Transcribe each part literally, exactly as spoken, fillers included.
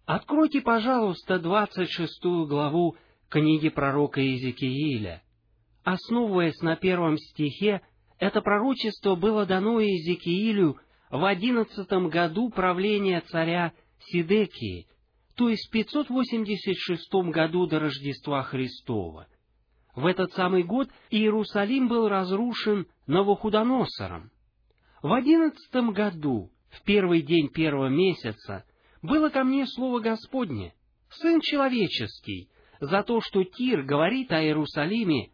Откройте, пожалуйста, двадцать шестую главу книги пророка Иезекииля. Основываясь на первом стихе, это пророчество было дано Иезекиилю в одиннадцатом году правления царя Сидекии, то есть в пятьсот восемьдесят шестом году до Рождества Христова. В этот самый год Иерусалим был разрушен Навуходоносором. В одиннадцатом году, в первый день первого месяца, было ко мне слово Господне: «Сын человеческий, за то, что Тир говорит о Иерусалиме: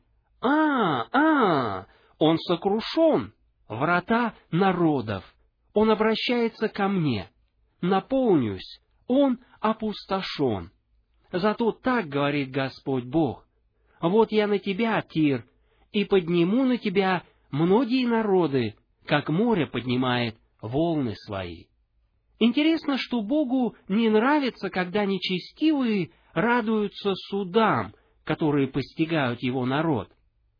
а, а, он сокрушен, врата народов, он обращается ко мне, наполнюсь, он опустошен. Зато так говорит Господь Бог: вот я на тебя, Тир, и подниму на тебя многие народы, как море поднимает волны свои». Интересно, что Богу не нравится, когда нечестивые радуются судам, которые постигают его народ.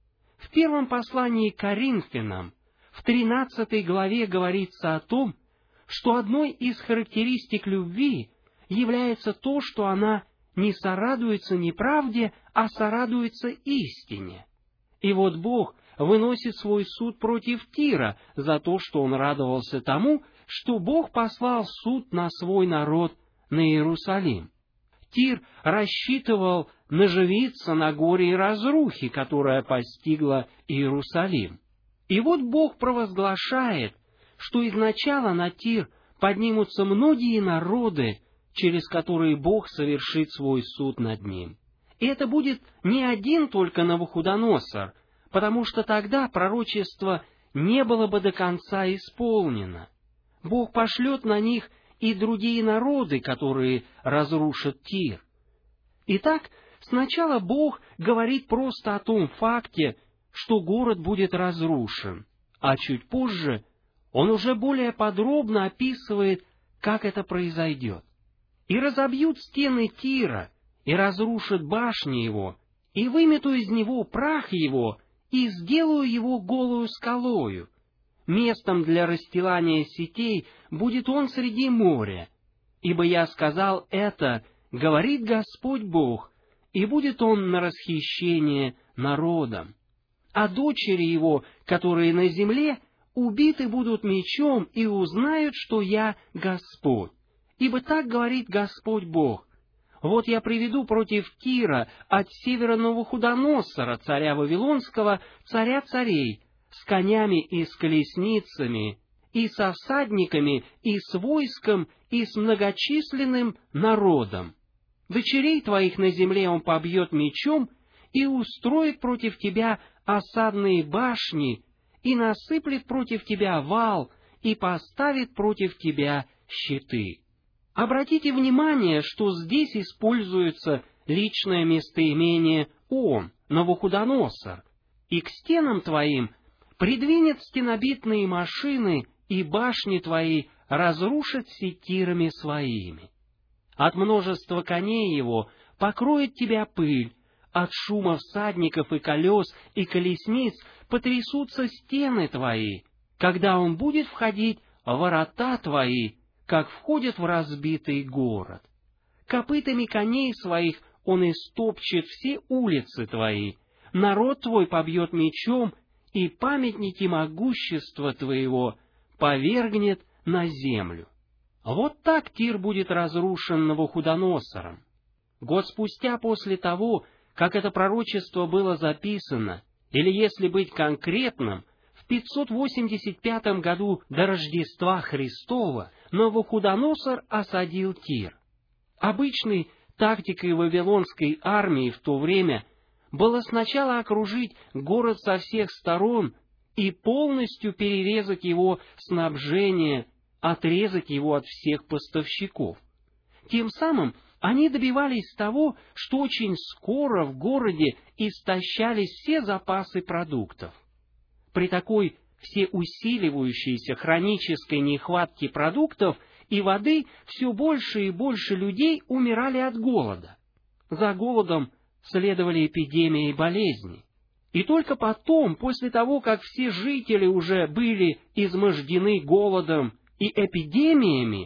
В первом послании к Коринфянам, в тринадцатой главе говорится о том, что одной из характеристик любви является то, что она не сорадуется неправде, а сорадуется истине. И вот Бог выносит свой суд против Тира за то, что он радовался тому, что Бог послал суд на свой народ, на Иерусалим. Тир рассчитывал наживиться на горе и разрухе, которая постигла Иерусалим. И вот Бог провозглашает, что изначально на Тир поднимутся многие народы, через которые Бог совершит свой суд над ним. И это будет не один только Навуходоносор, потому что тогда пророчество не было бы до конца исполнено. Бог пошлет на них и другие народы, которые разрушат Тир. Итак, сначала Бог говорит просто о том факте, что город будет разрушен, а чуть позже Он уже более подробно описывает, как это произойдет. «И разобьют стены Тира, и разрушат башни его, и вымету из него прах его, и сделаю его голую скалою. Местом для расстилания сетей будет он среди моря. Ибо я сказал это, говорит Господь Бог, и будет он на расхищение народом. А дочери его, которые на земле, убиты будут мечом и узнают, что я Господь. Ибо так говорит Господь Бог: вот я приведу против Тира от севера Навуходоносора, царя Вавилонского, царя царей, с конями и с колесницами, и со всадниками, и с войском, и с многочисленным народом. Дочерей твоих на земле он побьет мечом и устроит против тебя осадные башни, и насыплет против тебя вал, и поставит против тебя щиты». Обратите внимание, что здесь используется личное местоимение «он», Навуходоносор, и к стенам твоим придвинет стенобитные машины, и башни твои разрушит сетирами своими. От множества коней его покроет тебя пыль, от шума всадников и колес и колесниц потрясутся стены твои, когда он будет входить в ворота твои, как входят в разбитый город. Копытами коней своих он истопчет все улицы твои, народ твой побьет мечом, и памятники могущества твоего повергнет на землю. Вот так Тир будет разрушен Навуходоносором. Год спустя после того, как это пророчество было записано, или, если быть конкретным, в пятьсот восемьдесят пятом году до Рождества Христова, Навуходоносор осадил Тир. Обычной тактикой вавилонской армии в то время было сначала окружить город со всех сторон и полностью перерезать его снабжение, отрезать его от всех поставщиков. Тем самым они добивались того, что очень скоро в городе истощались все запасы продуктов. При такой всеусиливающейся хронической нехватке продуктов и воды все больше и больше людей умирали от голода. За голодом следовали эпидемии и болезни. И только потом, после того, как все жители уже были измождены голодом и эпидемиями,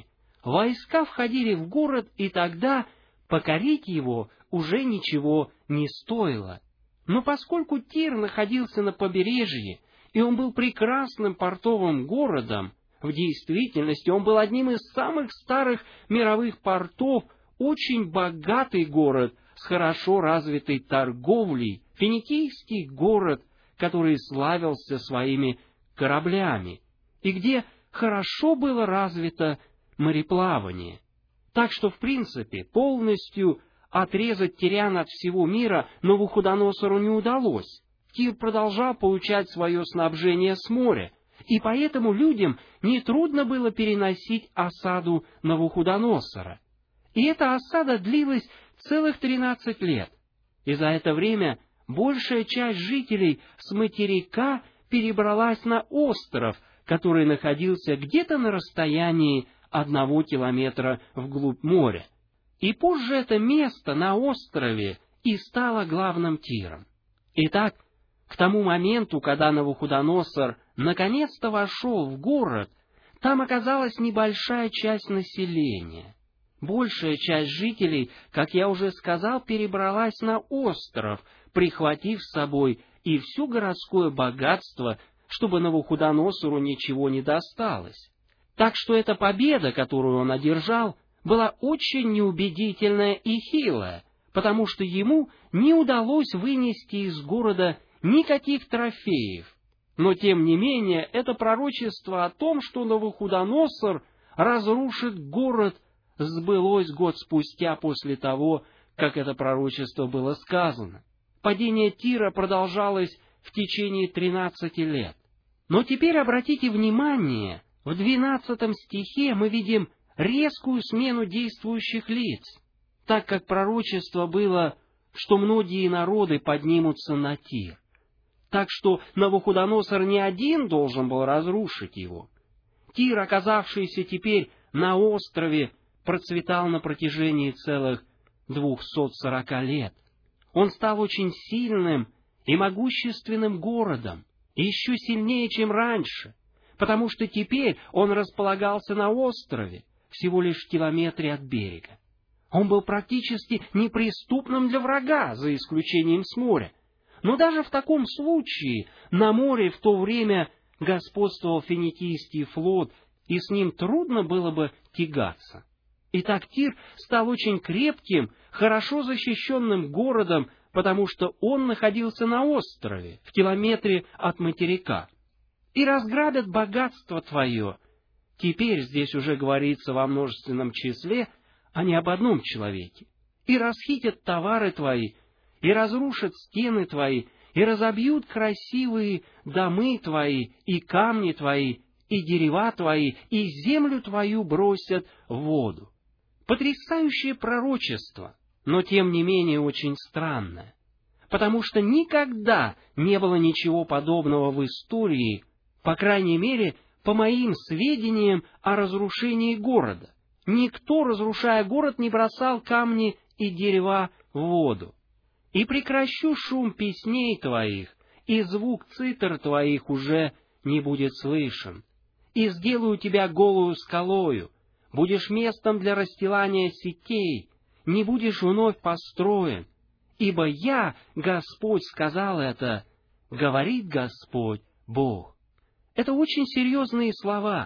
войска входили в город, и тогда покорить его уже ничего не стоило. Но поскольку Тир находился на побережье, и он был прекрасным портовым городом, в действительности он был одним из самых старых мировых портов, очень богатый город с хорошо развитой торговлей, финикийский город, который славился своими кораблями, и где хорошо было развито мореплавание. Так что, в принципе, полностью отрезать Тирян от всего мира Навуходоносору не удалось. Тир продолжал получать свое снабжение с моря, и поэтому людям нетрудно было переносить осаду Навуходоносора. И эта осада длилась целых тринадцать лет, и за это время большая часть жителей с материка перебралась на остров, который находился где-то на расстоянии одного километра вглубь моря. И позже это место на острове и стало главным Тиром. Итак, к тому моменту, когда Навуходоносор наконец-то вошел в город, там оказалась небольшая часть населения. Большая часть жителей, как я уже сказал, перебралась на остров, прихватив с собой и все городское богатство, чтобы Навуходоносору ничего не досталось. Так что эта победа, которую он одержал, была очень неубедительная и хилая, потому что ему не удалось вынести из города никаких трофеев. Но, тем не менее, это пророчество о том, что Навуходоносор разрушит город, сбылось год спустя после того, как это пророчество было сказано. Падение Тира продолжалось в течение тринадцати лет. Но теперь обратите внимание, в двенадцатом стихе мы видим резкую смену действующих лиц, так как пророчество было, что многие народы поднимутся на Тир. Так что Навуходоносор не один должен был разрушить его. Тир, оказавшийся теперь на острове, процветал на протяжении целых двухсот сорока лет. Он стал очень сильным и могущественным городом, еще сильнее, чем раньше, потому что теперь он располагался на острове, всего лишь в километре от берега. Он был практически неприступным для врага, за исключением с моря. Но даже в таком случае на море в то время господствовал финикийский флот, и с ним трудно было бы тягаться. Итак, Тир стал очень крепким, хорошо защищенным городом, потому что он находился на острове, в километре от материка. «И разграбят богатство твое». Теперь здесь уже говорится во множественном числе, а не об одном человеке. «И расхитят товары твои, и разрушат стены твои, и разобьют красивые домы твои, и камни твои, и дерева твои, и землю твою бросят в воду». Потрясающее пророчество, но тем не менее очень странное, потому что никогда не было ничего подобного в истории, по крайней мере, по моим сведениям о разрушении города. Никто, разрушая город, не бросал камни и дерева в воду. «И прекращу шум песней твоих, и звук цитр твоих уже не будет слышен. И сделаю тебя голую скалою, будешь местом для расстилания сетей, не будешь вновь построен. Ибо я, Господь, сказал это, говорит Господь Бог». Это очень серьезные слова.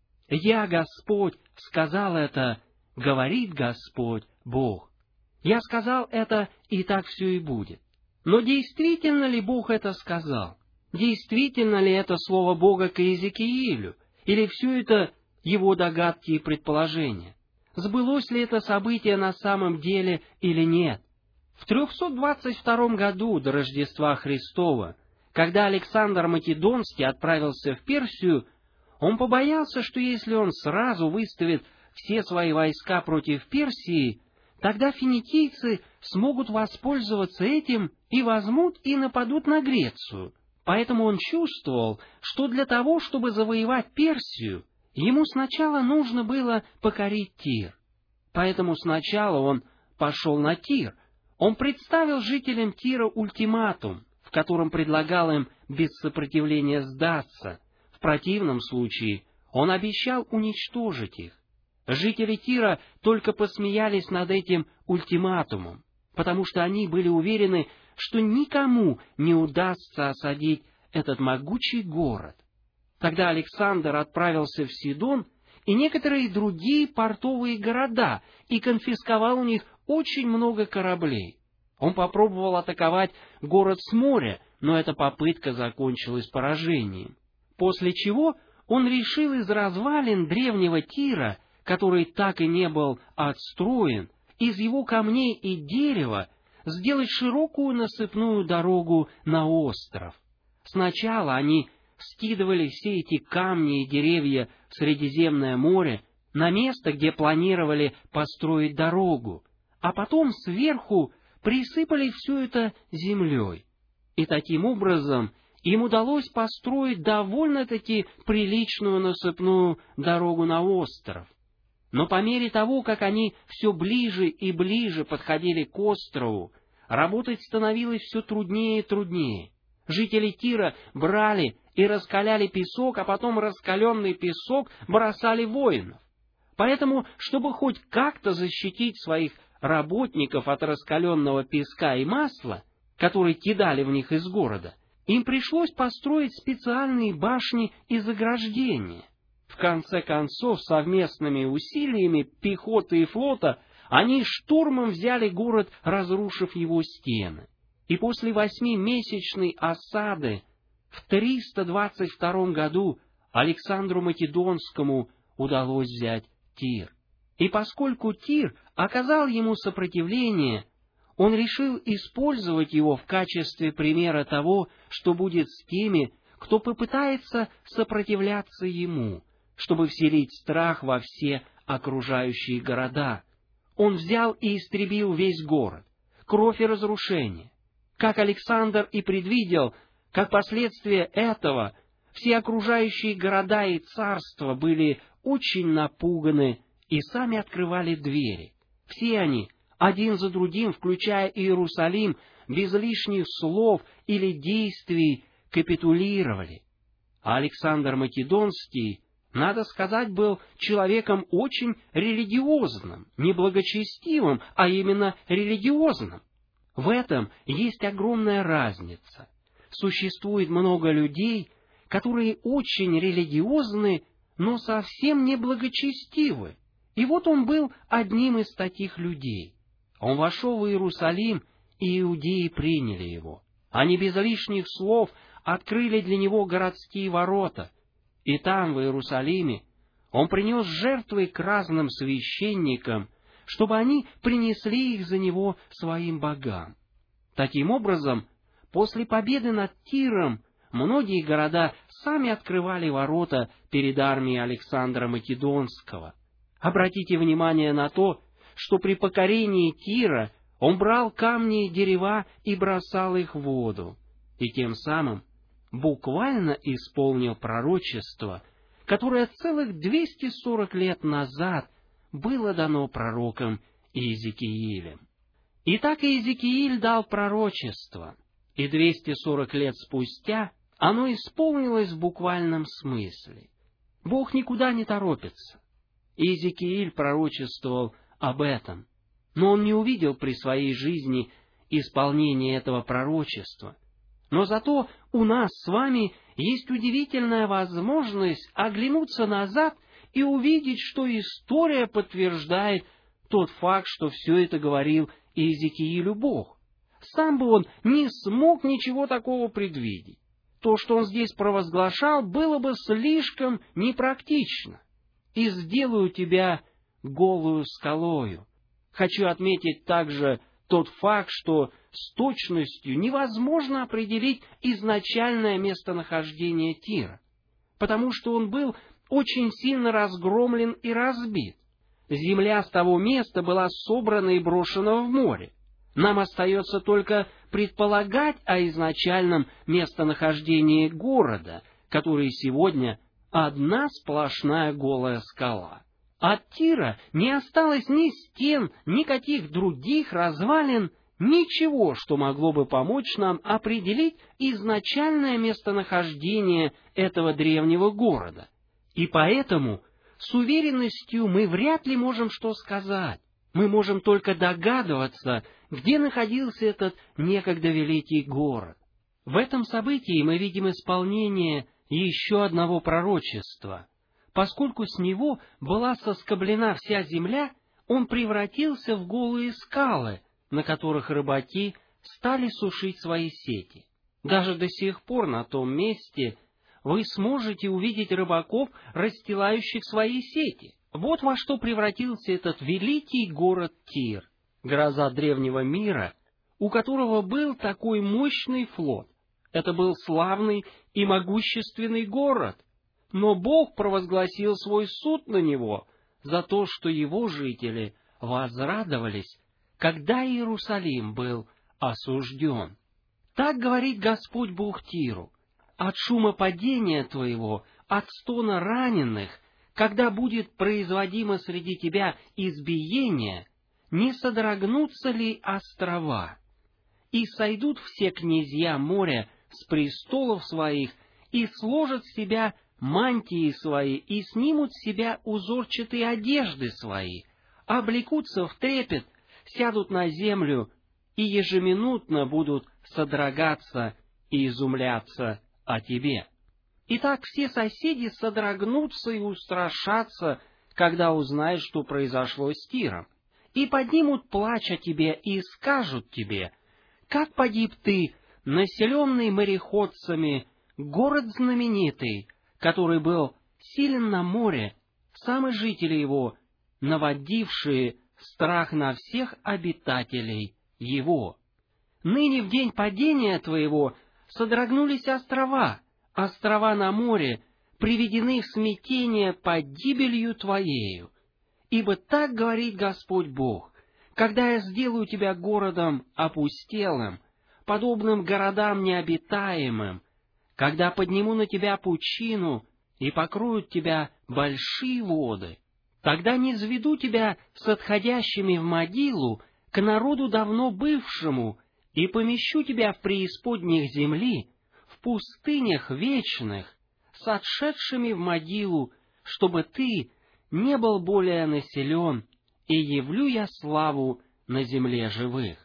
«Я, Господь, сказал это, говорит Господь Бог». Я сказал это, и так все и будет. Но действительно ли Бог это сказал? Действительно ли это слово Бога к Иезекиилю? Или все это его догадки и предположения? Сбылось ли это событие на самом деле или нет? В трехсот двадцать втором году до Рождества Христова, когда Александр Македонский отправился в Персию, он побоялся, что если он сразу выставит все свои войска против Персии, тогда финикийцы смогут воспользоваться этим и возьмут и нападут на Грецию. Поэтому он чувствовал, что для того, чтобы завоевать Персию, ему сначала нужно было покорить Тир. Поэтому сначала он пошел на Тир. Он представил жителям Тира ультиматум, в котором предлагал им без сопротивления сдаться. В противном случае он обещал уничтожить их. Жители Тира только посмеялись над этим ультиматумом, потому что они были уверены, что никому не удастся осадить этот могучий город. Тогда Александр отправился в Сидон и некоторые другие портовые города и конфисковал у них очень много кораблей. Он попробовал атаковать город с моря, но эта попытка закончилась поражением. После чего он решил из развалин древнего Тира, который так и не был отстроен, из его камней и дерева сделать широкую насыпную дорогу на остров. Сначала они скидывали все эти камни и деревья в Средиземное море на место, где планировали построить дорогу, а потом сверху присыпали все это землей. И таким образом им удалось построить довольно-таки приличную насыпную дорогу на остров. Но по мере того, как они все ближе и ближе подходили к острову, работать становилось все труднее и труднее. Жители Тира брали и раскаляли песок, а потом раскаленный песок бросали в воинов. Поэтому, чтобы хоть как-то защитить своих работников от раскаленного песка и масла, которые кидали в них из города, им пришлось построить специальные башни и заграждения. В конце концов, совместными усилиями пехоты и флота они штурмом взяли город, разрушив его стены. И после восьмимесячной осады в триста двадцать втором году Александру Македонскому удалось взять Тир. И поскольку Тир оказал ему сопротивление, он решил использовать его в качестве примера того, что будет с теми, кто попытается сопротивляться ему, чтобы вселить страх во все окружающие города. Он взял и истребил весь город, кровь и разрушение. Как Александр и предвидел, как последствие этого, все окружающие города и царства были очень напуганы и сами открывали двери. Все они, один за другим, включая Иерусалим, без лишних слов или действий капитулировали. А Александр Македонский, надо сказать, был человеком очень религиозным, не благочестивым, а именно религиозным. В этом есть огромная разница. Существует много людей, которые очень религиозны, но совсем не благочестивы. И вот он был одним из таких людей. Он вошел в Иерусалим, и иудеи приняли его. Они без лишних слов открыли для него городские ворота. И там, в Иерусалиме, он принес жертвы к разным священникам, чтобы они принесли их за него своим богам. Таким образом, после победы над Тиром, многие города сами открывали ворота перед армией Александра Македонского. Обратите внимание на то, что при покорении Тира он брал камни и дерева и бросал их в воду, и тем самым буквально исполнил пророчество, которое целых двести сорок лет назад было дано пророком Иезекиилем. Итак, Иезекииль дал пророчество, и двести сорок лет спустя оно исполнилось в буквальном смысле. Бог никуда не торопится. Иезекииль пророчествовал об этом, но он не увидел при своей жизни исполнения этого пророчества. Но зато у нас с вами есть удивительная возможность оглянуться назад и увидеть, что история подтверждает тот факт, что все это говорил Иезекиилю Бог. Сам бы он не смог ничего такого предвидеть. То, что он здесь провозглашал, было бы слишком непрактично. «И сделаю тебя голую скалою». Хочу отметить также тот факт, что с точностью невозможно определить изначальное местонахождение Тира, потому что он был очень сильно разгромлен и разбит. Земля с того места была собрана и брошена в море. Нам остается только предполагать о изначальном местонахождении города, который сегодня одна сплошная голая скала. От Тира не осталось ни стен, никаких других развалин, ничего, что могло бы помочь нам определить изначальное местонахождение этого древнего города. И поэтому с уверенностью мы вряд ли можем что сказать. Мы можем только догадываться, где находился этот некогда великий город. В этом событии мы видим исполнение еще одного пророчества. Поскольку с него была соскоблена вся земля, он превратился в голые скалы, на которых рыбаки стали сушить свои сети. Даже до сих пор на том месте вы сможете увидеть рыбаков, расстилающих свои сети. Вот во что превратился этот великий город Тир, гроза древнего мира, у которого был такой мощный флот. Это был славный и могущественный город, но Бог провозгласил свой суд на него за то, что его жители возрадовались, когда Иерусалим был осужден. Так говорит Господь Бог Тиру: от шума падения твоего, от стона раненых, когда будет производимо среди тебя избиение, не содрогнутся ли острова? И сойдут все князья моря с престолов своих, и сложат с себя мантии свои, и снимут с себя узорчатые одежды свои, облекутся в трепет, сядут на землю, и ежеминутно будут содрогаться и изумляться о тебе. Итак, все соседи содрогнутся и устрашатся, когда узнают, что произошло с Тиром, и поднимут плач о тебе и скажут тебе: как погиб ты, населенный мореходцами, город знаменитый, который был силен на море, сами жители его, наводившие страх на всех обитателей его. Ныне в день падения твоего содрогнулись острова, острова на море, приведены в смятение под гибелью твоею. Ибо так говорит Господь Бог: когда я сделаю тебя городом опустелым, подобным городам необитаемым, когда подниму на тебя пучину и покроют тебя большие воды, тогда не низведу тебя с отходящими в могилу к народу давно бывшему, и помещу тебя в преисподних земли, в пустынях вечных, с отшедшими в могилу, чтобы ты не был более населен, и явлю я славу на земле живых.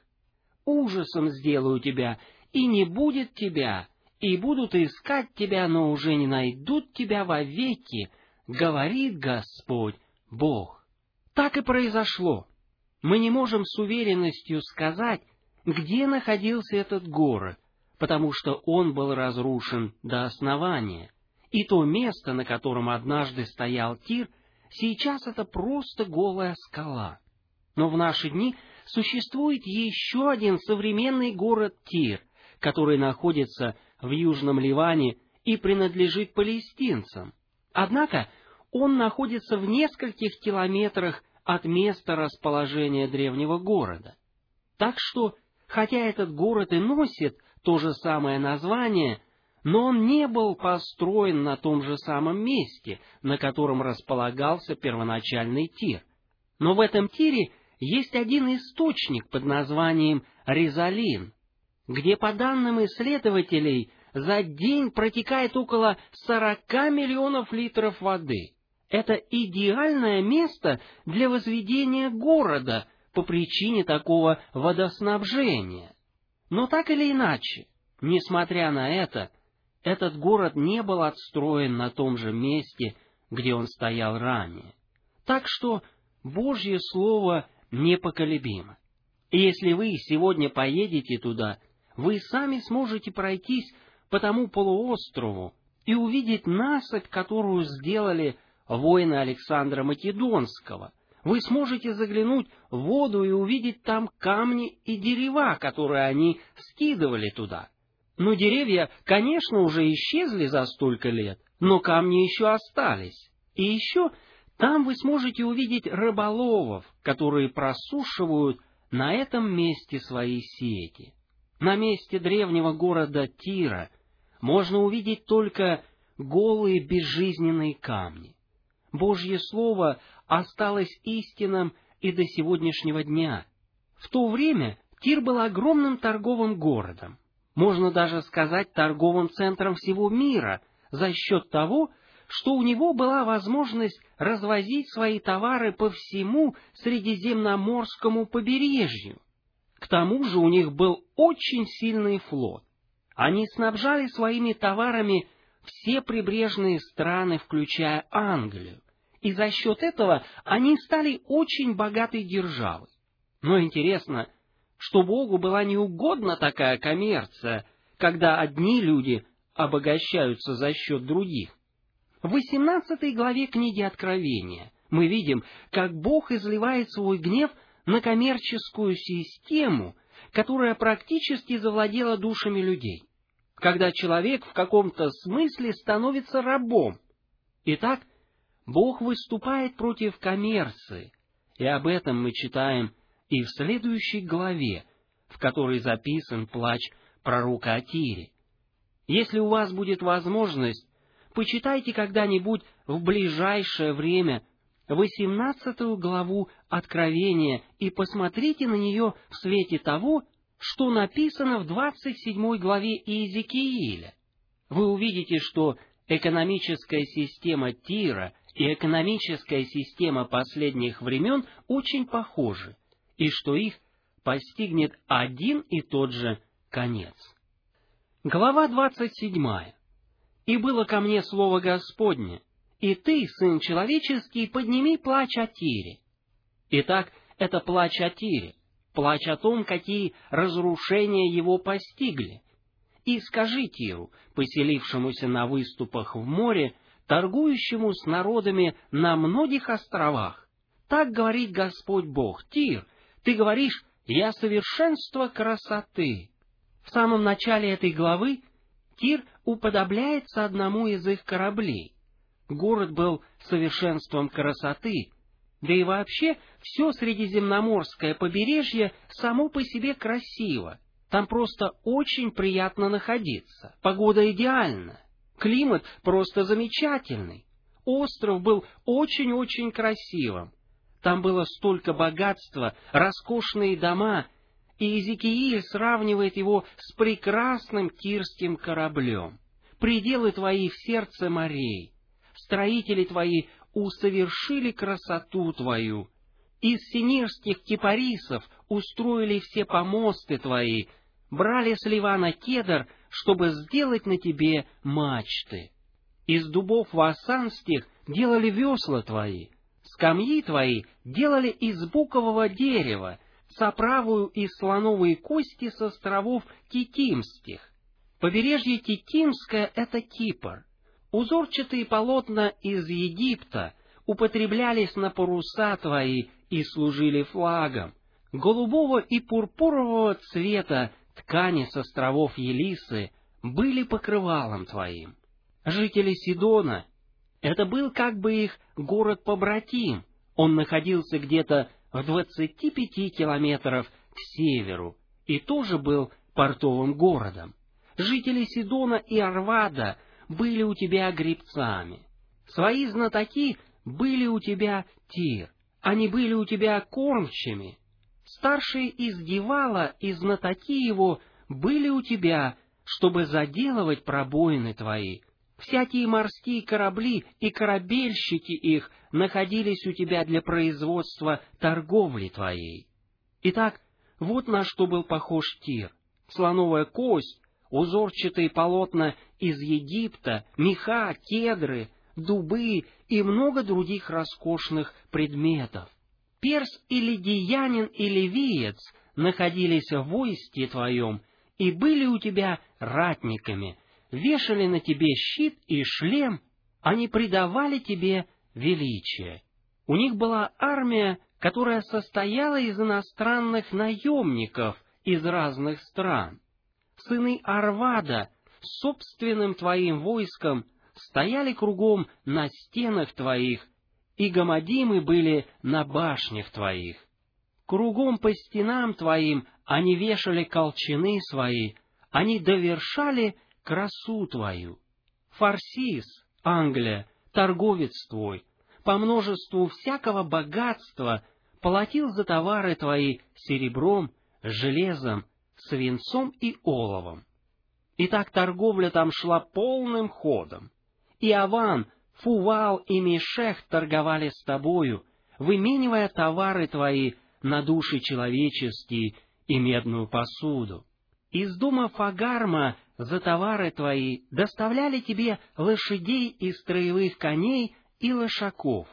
Ужасом сделаю тебя, и не будет тебя, и будут искать тебя, но уже не найдут тебя вовеки, говорит Господь Бог. Так и произошло. Мы не можем с уверенностью сказать, где находился этот город, потому что он был разрушен до основания, и то место, на котором однажды стоял Тир, сейчас это просто голая скала. Но в наши дни существует еще один современный город Тир, который находится в Южном Ливане и принадлежит палестинцам. Однако он находится в нескольких километрах от места расположения древнего города. Так что, хотя этот город и носит то же самое название, но он не был построен на том же самом месте, на котором располагался первоначальный Тир. Но в этом Тире есть один источник под названием Резалин, где, по данным исследователей, за день протекает около сорока миллионов литров воды. Это идеальное место для возведения города по причине такого водоснабжения. Но так или иначе, несмотря на это, этот город не был отстроен на том же месте, где он стоял ранее. Так что Божье Слово непоколебимо. И если вы сегодня поедете туда, вы сами сможете пройтись по тому полуострову и увидеть насыпь, которую сделали воины Александра Македонского. Вы сможете заглянуть в воду и увидеть там камни и дерева, которые они скидывали туда. Но деревья, конечно, уже исчезли за столько лет, но камни еще остались. И еще там вы сможете увидеть рыболовов, которые просушивают на этом месте свои сети. На месте древнего города Тира можно увидеть только голые безжизненные камни. Божье Слово осталось истинным и до сегодняшнего дня. В то время Тир был огромным торговым городом, можно даже сказать торговым центром всего мира, за счет того, что у него была возможность развозить свои товары по всему Средиземноморскому побережью. К тому же у них был очень сильный флот. Они снабжали своими товарами все прибрежные страны, включая Англию, и за счет этого они стали очень богатой державой. Но интересно, что Богу была неугодна такая коммерция, когда одни люди обогащаются за счет других. В восемнадцатой главе книги Откровения мы видим, как Бог изливает свой гнев на коммерческую систему, которая практически завладела душами людей, когда человек в каком-то смысле становится рабом. Итак, Бог выступает против коммерции, и об этом мы читаем и в следующей главе, в которой записан плач пророка о Тире. Если у вас будет возможность, почитайте когда-нибудь в ближайшее время восемнадцатую главу Откровения и посмотрите на нее в свете того, что написано в двадцать седьмой главе Иезекииля. Вы увидите, что экономическая система Тира и экономическая система последних времен очень похожи, и что их постигнет один и тот же конец. Глава двадцать седьмая. «И было ко мне слово Господне, и ты, сын человеческий, подними плач о Тире». Итак, это плач о Тире, плач о том, какие разрушения его постигли. «И скажи Тиру, поселившемуся на выступах в море, торгующему с народами на многих островах, так говорит Господь Бог: Тир, ты говоришь, я совершенство красоты». В самом начале этой главы Тир уподобляется одному из их кораблей. Город был совершенством красоты, да и вообще все Средиземноморское побережье само по себе красиво. Там просто очень приятно находиться. Погода идеальна, климат просто замечательный. Остров был очень-очень красивым. Там было столько богатства, роскошные дома, и Иезекииль сравнивает его с прекрасным тирским кораблем. Пределы твои в сердце морей, строители твои усовершили красоту твою. Из синирских кипарисов устроили все помосты твои, брали с Ливана кедр, чтобы сделать на тебе мачты. Из дубов вассанских делали весла твои, скамьи твои делали из букового дерева, с оправою из слоновой кости с островов Китимских. Побережье Китимское — это Кипр. Узорчатые полотна из Египта употреблялись на паруса твои и служили флагом. Голубого и пурпурового цвета ткани с островов Елисы были покрывалом твоим. Жители Сидона — это был как бы их город-побратим. Он находился где-то в двадцати пяти километрах к северу и тоже был портовым городом. Жители Сидона и Арвада были у тебя гребцами. Свои знатоки были у тебя Тир, они были у тебя кормчими. Старшие из Гивала и знатоки его были у тебя, чтобы заделывать пробоины твои. Всякие морские корабли и корабельщики их находились у тебя для производства торговли твоей. Итак, вот на что был похож Тир: слоновая кость, узорчатые полотна из Египта, меха, кедры, дубы и много других роскошных предметов. Перс или лидиянин и ливиец находились в войске твоем и были у тебя ратниками, вешали на тебе щит и шлем, они придавали тебе величие. У них была армия, которая состояла из иностранных наемников из разных стран. Сыны Арвада с собственным твоим войском стояли кругом на стенах твоих, и гамадимы были на башнях твоих. Кругом по стенам твоим они вешали колчаны свои, они довершали красу твою. Фарсис, Англия, торговец твой, по множеству всякого богатства платил за товары твои серебром, железом, свинцом и оловом. И так торговля там шла полным ходом. И Аван Фувал и Мешех торговали с тобою, выменивая товары твои на души человеческие и медную посуду. Из дома Фагарма за товары твои доставляли тебе лошадей и строевых коней и лошаков.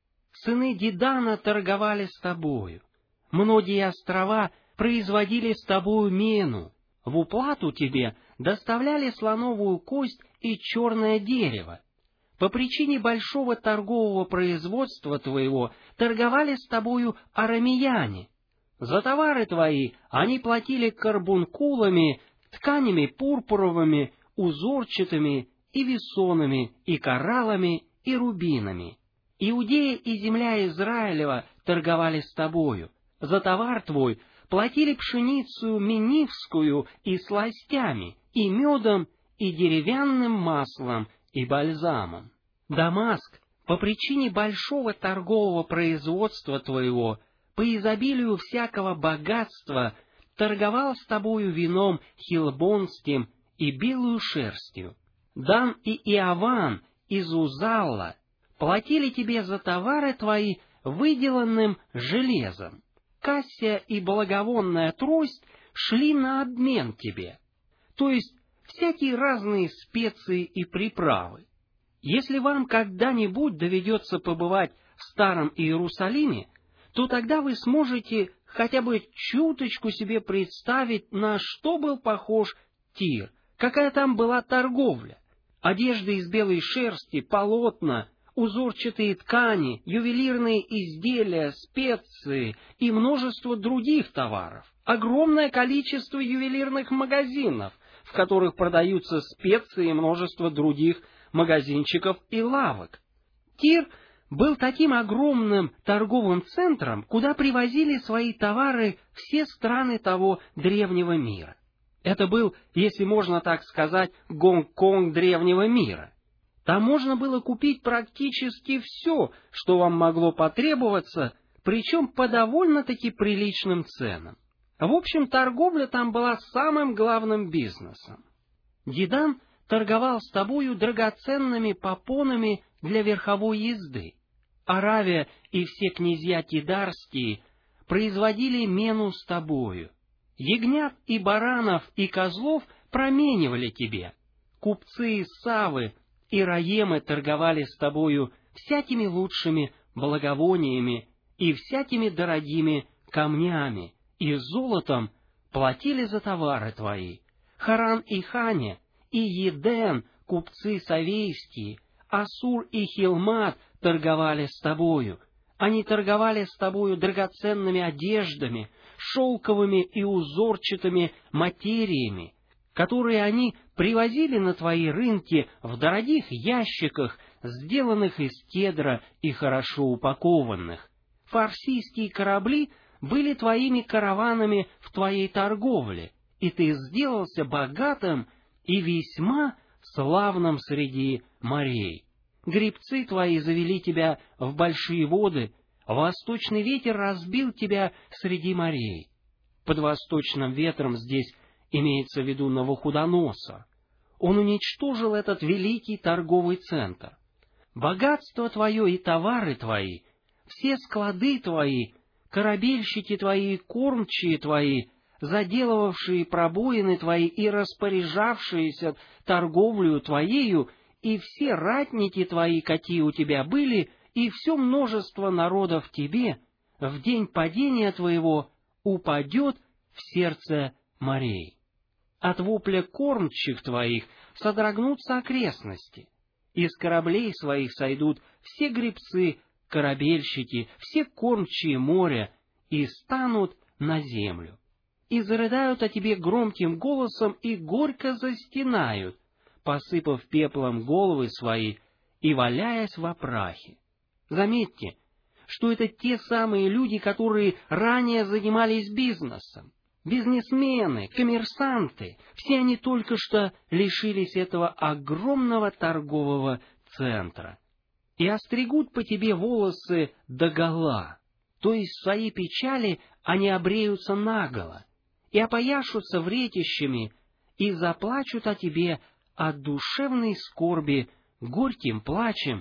Сыны Дидана торговали с тобою. Многие острова производили с тобою мену. В уплату тебе доставляли слоновую кость и черное дерево. По причине большого торгового производства твоего торговали с тобою арамеяне. За товары твои они платили карбункулами, тканями пурпуровыми, узорчатыми и весонами, и кораллами, и рубинами. Иудея и земля Израилева торговали с тобою. За товар твой платили пшеницу менивскую и сластями, и медом, и деревянным маслом, и бальзамом. Дамаск, по причине большого торгового производства твоего, по изобилию всякого богатства, торговал с тобою вином хилбонским и белую шерстью. Дан и Иаван из Узалла платили тебе за товары твои выделанным железом. Кассия и благовонная трость шли на обмен тебе, то есть всякие разные специи и приправы. Если вам когда-нибудь доведется побывать в Старом Иерусалиме, то тогда вы сможете хотя бы чуточку себе представить, на что был похож Тир, какая там была торговля. Одежды из белой шерсти, полотна, узорчатые ткани, ювелирные изделия, специи и множество других товаров. Огромное количество ювелирных магазинов, в которых продаются специи и множество других магазинчиков и лавок. Тир был таким огромным торговым центром, куда привозили свои товары все страны того древнего мира. Это был, если можно так сказать, Гонконг древнего мира. Там можно было купить практически все, что вам могло потребоваться, причем по довольно-таки приличным ценам. В общем, торговля там была самым главным бизнесом. Дидан торговал с тобою драгоценными попонами для верховой езды. Аравия и все князья тидарские производили мену с тобою. Ягнят и баранов и козлов променивали тебе. Купцы из Савы и Раемы торговали с тобою всякими лучшими благовониями и всякими дорогими камнями, и золотом платили за товары твои. Харан и Хане, и Еден, купцы савейские, Асур и Хилмат торговали с тобою. Они торговали с тобою драгоценными одеждами, шелковыми и узорчатыми материями, которые они привозили на твои рынки в дорогих ящиках, сделанных из кедра и хорошо упакованных. Фарсийские корабли были твоими караванами в твоей торговле, и ты сделался богатым и весьма славным среди морей. Гребцы твои завели тебя в большие воды, восточный ветер разбил тебя среди морей. Под восточным ветром здесь имеется в виду Навуходоносор. Он уничтожил этот великий торговый центр. Богатство твое и товары твои, все склады твои, корабельщики твои и кормчие твои, заделывавшие пробоины твои и распоряжавшиеся торговлею твоею, и все ратники твои, какие у тебя были, и все множество народов тебе, в день падения твоего упадет в сердце морей. От вопля кормчих твоих содрогнутся окрестности. Из кораблей своих сойдут все гребцы, корабельщики, все кормчие моря, и станут на землю. И зарыдают о тебе громким голосом, и горько застенают, посыпав пеплом головы свои и валяясь в прахе. Заметьте, что это те самые люди, которые ранее занимались бизнесом. Бизнесмены, коммерсанты, все они только что лишились этого огромного торгового центра. И остригут по тебе волосы догола, то есть в своей печали они обреются наголо, и опояшутся вретищами, и заплачут о тебе от душевной скорби горьким плачем,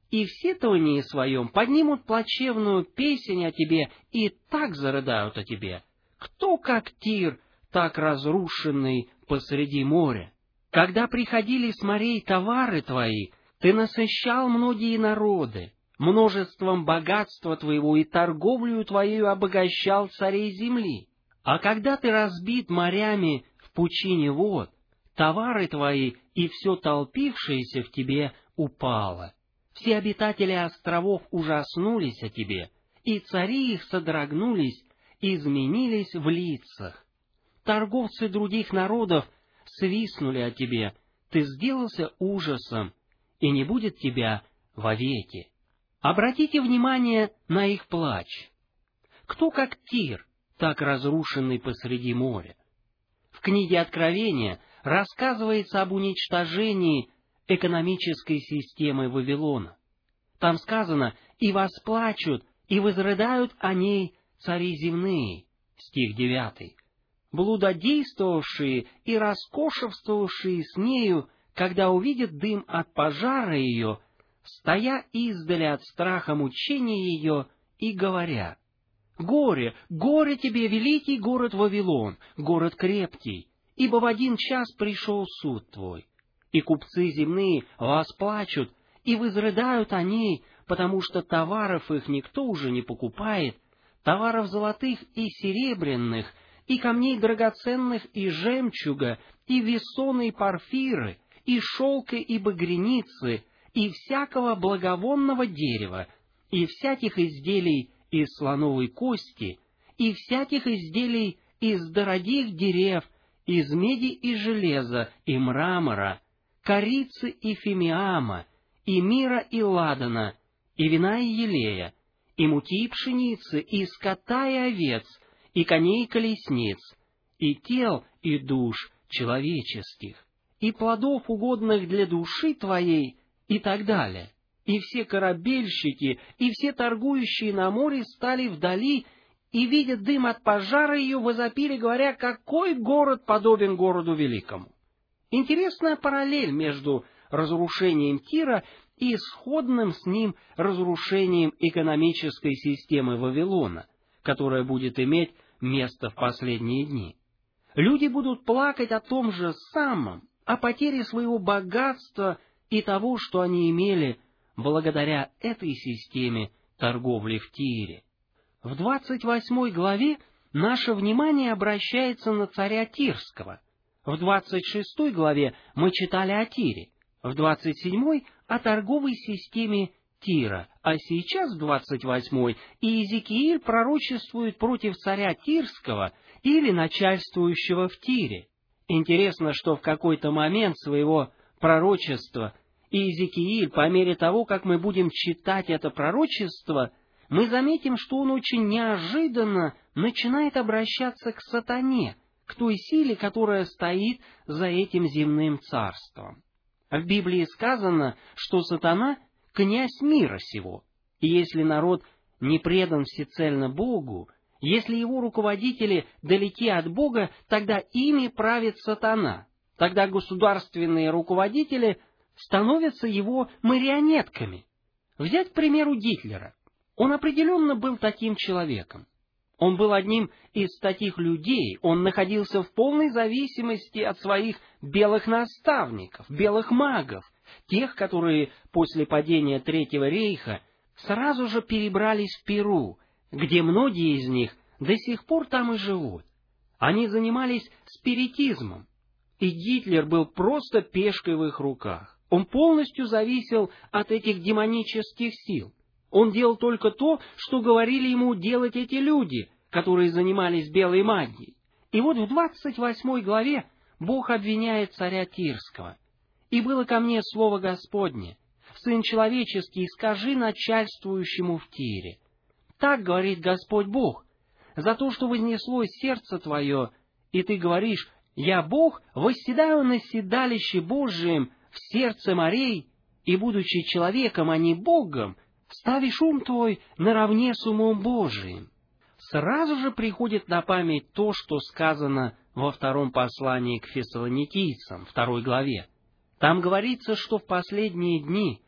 и в сетовании своем поднимут плачевную песнь о тебе и так зарыдают о тебе. Кто как Тир, так разрушенный посреди моря? Когда приходили с морей товары твои, ты насыщал многие народы, множеством богатства твоего и торговлею твоею обогащал царей земли. А когда ты разбит морями в пучине вод, товары твои и все толпившееся в тебе упало. Все обитатели островов ужаснулись о тебе, и цари их содрогнулись, изменились в лицах. Торговцы других народов свистнули о тебе, ты сделался ужасом, и не будет тебя вовеки. Обратите внимание на их плач. Кто как Тир, так разрушенный посреди моря? В книге Откровения рассказывается об уничтожении экономической системы Вавилона. Там сказано: «И восплачут, и возрыдают о ней цари земные». Стих девятый. Блудодействовавшие и роскошествовавшие с нею, когда увидят дым от пожара ее, стоя издали от страха мучения ее, и говорят: «Горе, горе тебе, великий город Вавилон, город крепкий, ибо в один час пришел суд твой». И купцы земные восплачут и возрыдают о ней, потому что товаров их никто уже не покупает, товаров золотых и серебряных, и камней драгоценных, и жемчуга, и весоны, и порфиры, и шелка, и багряницы, и всякого благовонного дерева, и всяких изделий из слоновой кости, и всяких изделий из дорогих дерев, из меди и железа, и мрамора, корицы и фимиама, и мира и ладана, и вина и елея, и муки и пшеницы, и скота и овец, и коней и колесниц, и тел и душ человеческих, и плодов, угодных для души твоей, и так далее. И все корабельщики, и все торгующие на море стали вдали, и, видя дым от пожара ее, возопили, говоря: «Какой город подобен городу великому?» Интересная параллель между разрушением Тира и сходным с ним разрушением экономической системы Вавилона, которая будет иметь место в последние дни. Люди будут плакать о том же самом, о потере своего богатства и того, что они имели благодаря этой системе торговли в Тире. В двадцать восьмой главе наше внимание обращается на царя Тирского. В двадцать шестой главе мы читали о Тире, в двадцать седьмой — о торговой системе Тира, а сейчас в двадцать восьмой Иезекииль пророчествует против царя Тирского или начальствующего в Тире. Интересно, что в какой-то момент своего пророчества Иезекииль, по мере того, как мы будем читать это пророчество, мы заметим, что он очень неожиданно начинает обращаться к сатане, к той силе, которая стоит за этим земным царством. В Библии сказано, что сатана — князь мира сего, и если народ не предан всецельно Богу, если его руководители далеки от Бога, тогда ими правит сатана, тогда государственные руководители становятся его марионетками. Взять, к примеру, Гитлера. Он определенно был таким человеком. Он был одним из таких людей, он находился в полной зависимости от своих белых наставников, белых магов, тех, которые после падения Третьего рейха сразу же перебрались в Перу, где многие из них до сих пор там и живут. Они занимались спиритизмом, и Гитлер был просто пешкой в их руках. Он полностью зависел от этих демонических сил. Он делал только то, что говорили ему делать эти люди, которые занимались белой магией. И вот в двадцать восьмой главе Бог обвиняет царя Тирского. «И было ко мне слово Господне: Сын человеческий, скажи начальствующему в Тире: так говорит Господь Бог, за то, что вознеслось сердце твое, и ты говоришь: я Бог, восседаю на седалище Божием в сердце морей, и, будучи человеком, а не Богом, ставишь ум твой наравне с умом Божиим». Сразу же приходит на память то, что сказано во втором послании к Фессалоникийцам, второй главе. Там говорится, что в последние дни,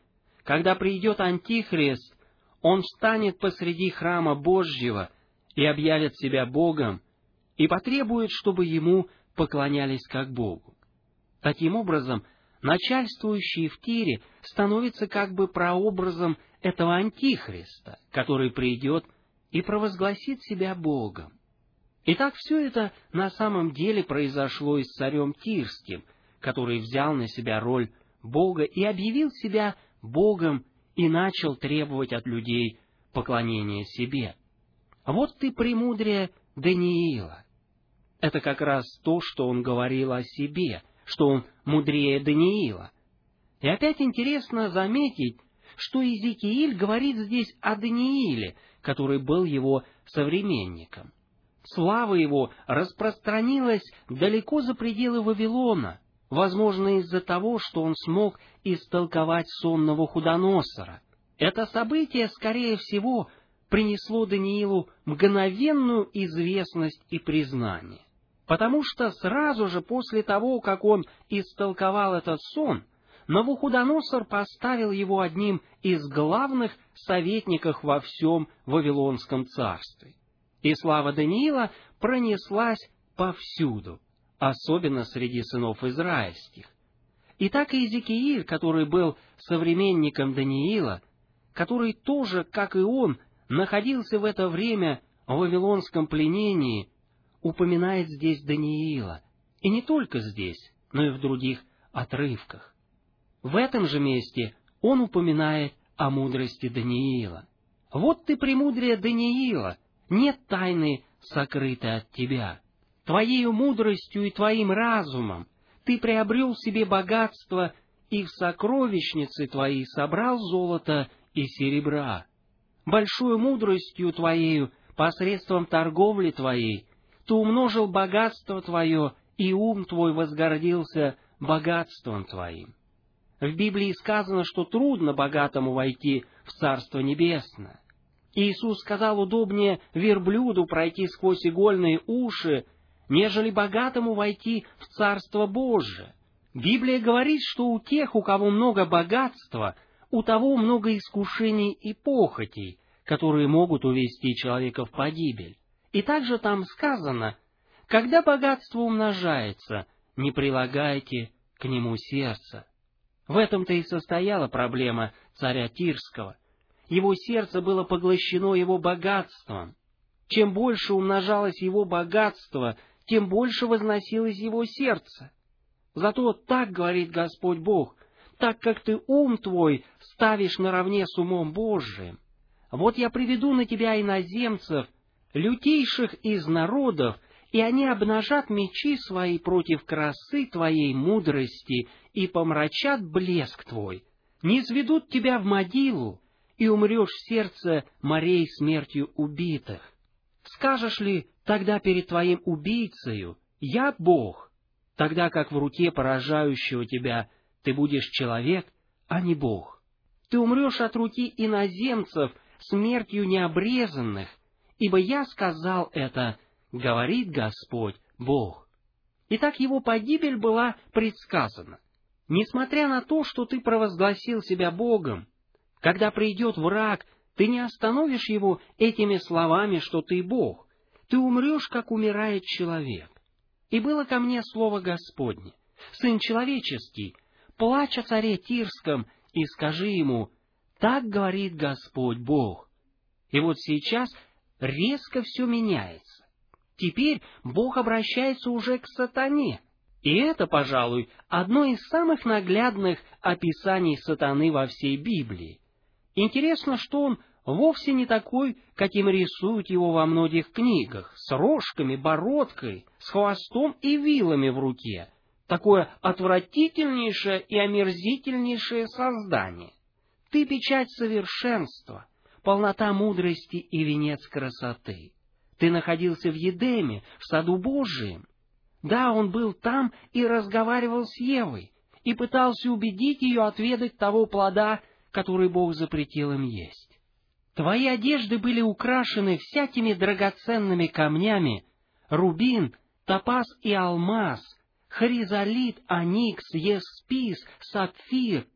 когда придет Антихрист, он встанет посреди храма Божьего и объявит себя Богом, и потребует, чтобы ему поклонялись как Богу. Таким образом, начальствующий в Тире становится как бы прообразом этого Антихриста, который придет и провозгласит себя Богом. Итак, все это на самом деле произошло и с царем Тирским, который взял на себя роль Бога и объявил себя Богом и начал требовать от людей поклонения себе. Вот ты премудрее Даниила. Это как раз то, что он говорил о себе, что он мудрее Даниила. И опять интересно заметить, что Иезекииль говорит здесь о Данииле, который был его современником. Слава его распространилась далеко за пределы Вавилона, возможно, из-за того, что он смог истолковать сон Навуходоносора. Это событие, скорее всего, принесло Даниилу мгновенную известность и признание, потому что сразу же после того, как он истолковал этот сон, Навуходоносор поставил его одним из главных советников во всем Вавилонском царстве. И слава Даниила пронеслась повсюду, особенно среди сынов израильских. Итак, Иезекииль, который был современником Даниила, который тоже, как и он, находился в это время в вавилонском пленении, упоминает здесь Даниила, и не только здесь, но и в других отрывках. В этом же месте он упоминает о мудрости Даниила. «Вот ты премудрее Даниила, нет тайны, сокрытой от тебя. Твоею мудростью и твоим разумом ты приобрел себе богатство, и в сокровищнице твоей собрал золото и серебра. Большую мудростью твоею, посредством торговли твоей, ты умножил богатство твое, и ум твой возгордился богатством твоим». В Библии сказано, что трудно богатому войти в Царство Небесное. Иисус сказал, удобнее верблюду пройти сквозь игольные уши, нежели богатому войти в Царство Божие. Библия говорит, что у тех, у кого много богатства, у того много искушений и похотей, которые могут увести человека в погибель. И также там сказано, когда богатство умножается, не прилагайте к нему сердца. В этом-то и состояла проблема царя Тирского. Его сердце было поглощено его богатством. Чем больше умножалось его богатство, тем больше возносилось его сердце. Зато так говорит Господь Бог, так как ты ум твой ставишь наравне с умом Божиим, вот я приведу на тебя иноземцев, лютейших из народов, и они обнажат мечи свои против красы твоей мудрости и помрачат блеск твой, не сведут тебя в могилу, и умрешь в сердце морей смертью убитых. Скажешь ли тогда перед твоим убийцею, «Я Бог», тогда как в руке поражающего тебя ты будешь человек, а не Бог? Ты умрешь от руки иноземцев смертью необрезанных, ибо я сказал это, говорит Господь Бог. Итак, его погибель была предсказана. Несмотря на то, что ты провозгласил себя Богом, когда придет враг, ты не остановишь его этими словами, что ты Бог. Ты умрешь, как умирает человек. И было ко мне слово Господне: Сын человеческий, плачь о царе Тирском и скажи ему, так говорит Господь Бог. И вот сейчас резко все меняется. Теперь Бог обращается уже к сатане. И это, пожалуй, одно из самых наглядных описаний сатаны во всей Библии. Интересно, что он вовсе не такой, каким рисуют его во многих книгах, с рожками, бородкой, с хвостом и вилами в руке. Такое отвратительнейшее и омерзительнейшее создание. Ты печать совершенства, полнота мудрости и венец красоты. Ты находился в Едеме, в саду Божием. Да, он был там и разговаривал с Евой, и пытался убедить ее отведать того плода, который Бог запретил им есть. Твои одежды были украшены всякими драгоценными камнями: рубин, топаз и алмаз, хризолит, оникс, яспис, сапфир,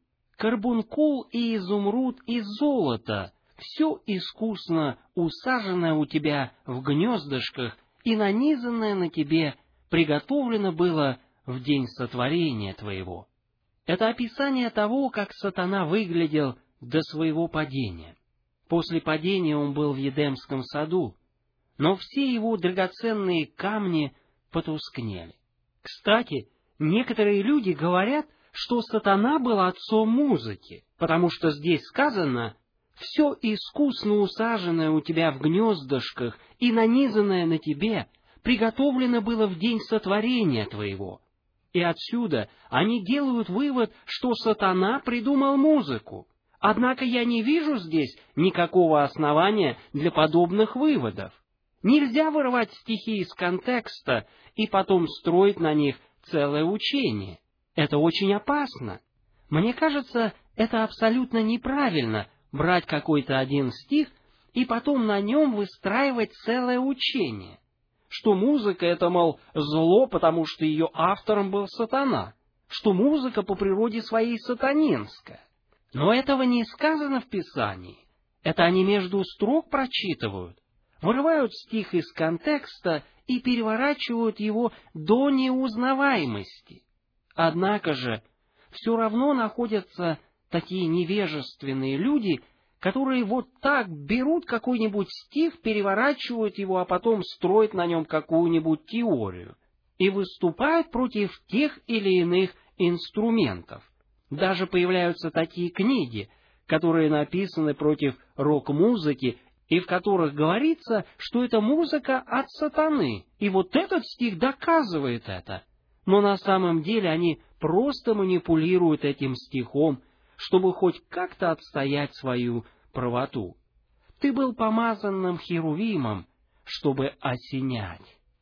карбункул и изумруд и золото, все искусно усаженное у тебя в гнездышках и нанизанное на тебе приготовлено было в день сотворения твоего». Это описание того, как сатана выглядел до своего падения. После падения он был в Едемском саду, но все его драгоценные камни потускнели. Кстати, некоторые люди говорят, что сатана был отцом музыки, потому что здесь сказано: «Все искусно усаженное у тебя в гнездышках и нанизанное на тебе приготовлено было в день сотворения твоего». И отсюда они делают вывод, что сатана придумал музыку. Однако я не вижу здесь никакого основания для подобных выводов. Нельзя вырывать стихи из контекста и потом строить на них целое учение. Это очень опасно. Мне кажется, это абсолютно неправильно брать какой-то один стих и потом на нем выстраивать целое учение. Что музыка — это, мол, зло, потому что ее автором был сатана, что музыка по природе своей сатанинская. Но этого не сказано в Писании. Это они между строк прочитывают, вырывают стих из контекста и переворачивают его до неузнаваемости. Однако же, все равно находятся такие невежественные люди, которые вот так берут какой-нибудь стих, переворачивают его, а потом строят на нем какую-нибудь теорию и выступают против тех или иных инструментов. Даже появляются такие книги, которые написаны против рок-музыки, и в которых говорится, что это музыка от сатаны, и вот этот стих доказывает это. Но на самом деле они просто манипулируют этим стихом, чтобы хоть как-то отстоять свою правоту. Ты был помазанным херувимом, чтобы осенять.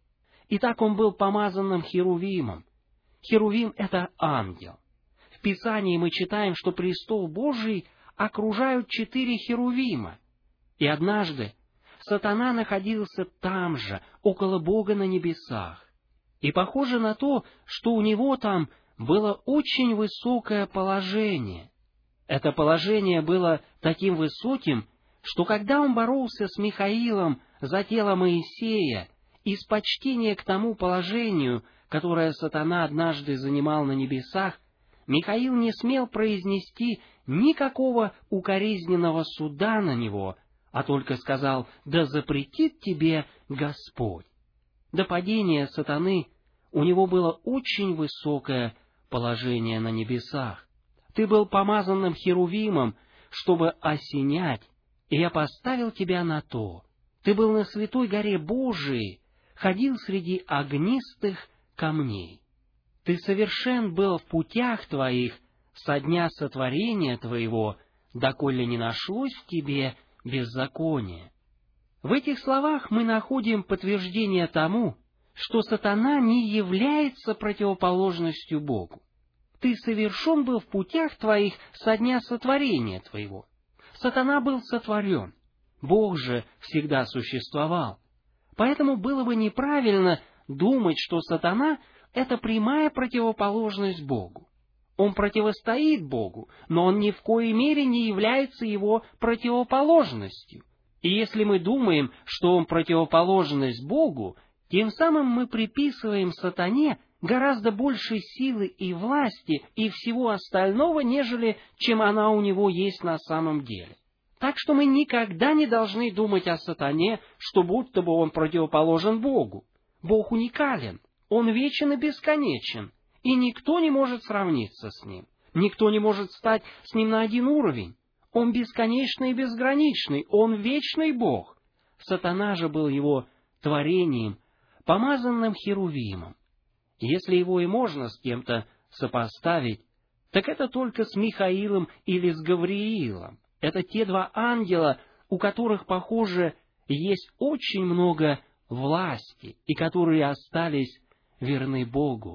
Итак, он был помазанным херувимом. Херувим — это ангел. В Писании мы читаем, что престол Божий окружают четыре херувима. И однажды сатана находился там же, около Бога на небесах. И похоже на то, что у него там было очень высокое положение. Это положение было таким высоким, что когда он боролся с Михаилом за тело Моисея, из почтения к тому положению, которое сатана однажды занимал на небесах, Михаил не смел произнести никакого укоризненного суда на него, а только сказал: «Да запретит тебе Господь». До падения сатаны у него было очень высокое положение на небесах. Ты был помазанным херувимом, чтобы осенять, и я поставил тебя на то. Ты был на святой горе Божией, ходил среди огнистых камней. Ты совершен был в путях твоих со дня сотворения твоего, доколе не нашлось в тебе беззакония. В этих словах мы находим подтверждение тому, что сатана не является противоположностью Богу. Ты совершен был в путях твоих со дня сотворения твоего. Сатана был сотворен, Бог же всегда существовал. Поэтому было бы неправильно думать, что сатана — это прямая противоположность Богу. Он противостоит Богу, но он ни в коей мере не является его противоположностью. И если мы думаем, что он противоположность Богу, тем самым мы приписываем сатане гораздо больше силы и власти и всего остального, нежели чем она у него есть на самом деле. Так что мы никогда не должны думать о сатане, что будто бы он противоположен Богу. Бог уникален, Он вечен и бесконечен, и никто не может сравниться с Ним. Никто не может стать с Ним на один уровень. Он бесконечный и безграничный, Он вечный Бог. Сатана же был Его творением, помазанным херувимом. Если его и можно с кем-то сопоставить, так это только с Михаилом или с Гавриилом. Это те два ангела, у которых, похоже, есть очень много власти, и которые остались верны Богу.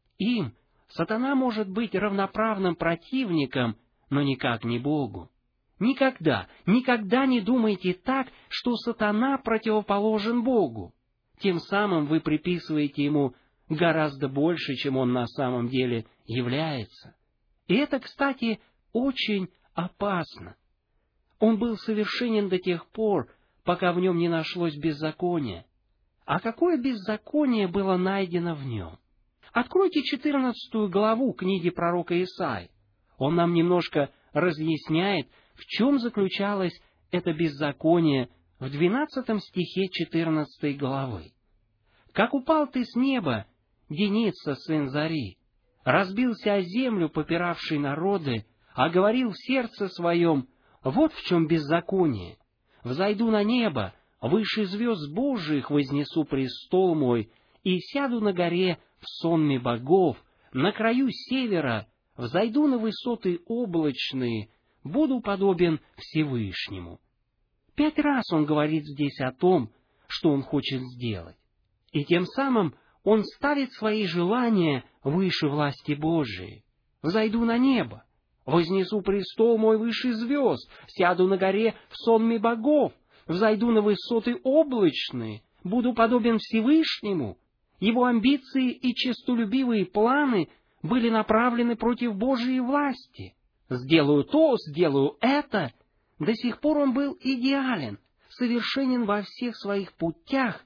Им сатана может быть равноправным противником, но никак не Богу. Никогда, никогда не думайте так, что сатана противоположен Богу. Тем самым вы приписываете ему гораздо больше, чем он на самом деле является. И это, кстати, очень опасно. Он был совершенен до тех пор, пока в нем не нашлось беззакония. А какое беззаконие было найдено в нем? Откройте четырнадцатую главу книги пророка Исаии. Он нам немножко разъясняет, в чем заключалось это беззаконие в двенадцатом стихе четырнадцатой главы. «Как упал ты с неба, Деница, сын Зари, разбился о землю, попиравший народы, а говорил в сердце своем: вот в чем беззаконие. Взойду на небо, выше звезд Божиих вознесу престол мой, и сяду на горе в сонме богов, на краю севера, взойду на высоты облачные, буду подобен Всевышнему». Пять раз он говорит здесь о том, что он хочет сделать. И тем самым он ставит свои желания выше власти Божией. «Взойду на небо, вознесу престол мой выше звезд, сяду на горе в сонме богов, взойду на высоты облачные, буду подобен Всевышнему». Его амбиции и честолюбивые планы были направлены против Божией власти. «Сделаю то, сделаю это». До сих пор он был идеален, совершенен во всех своих путях,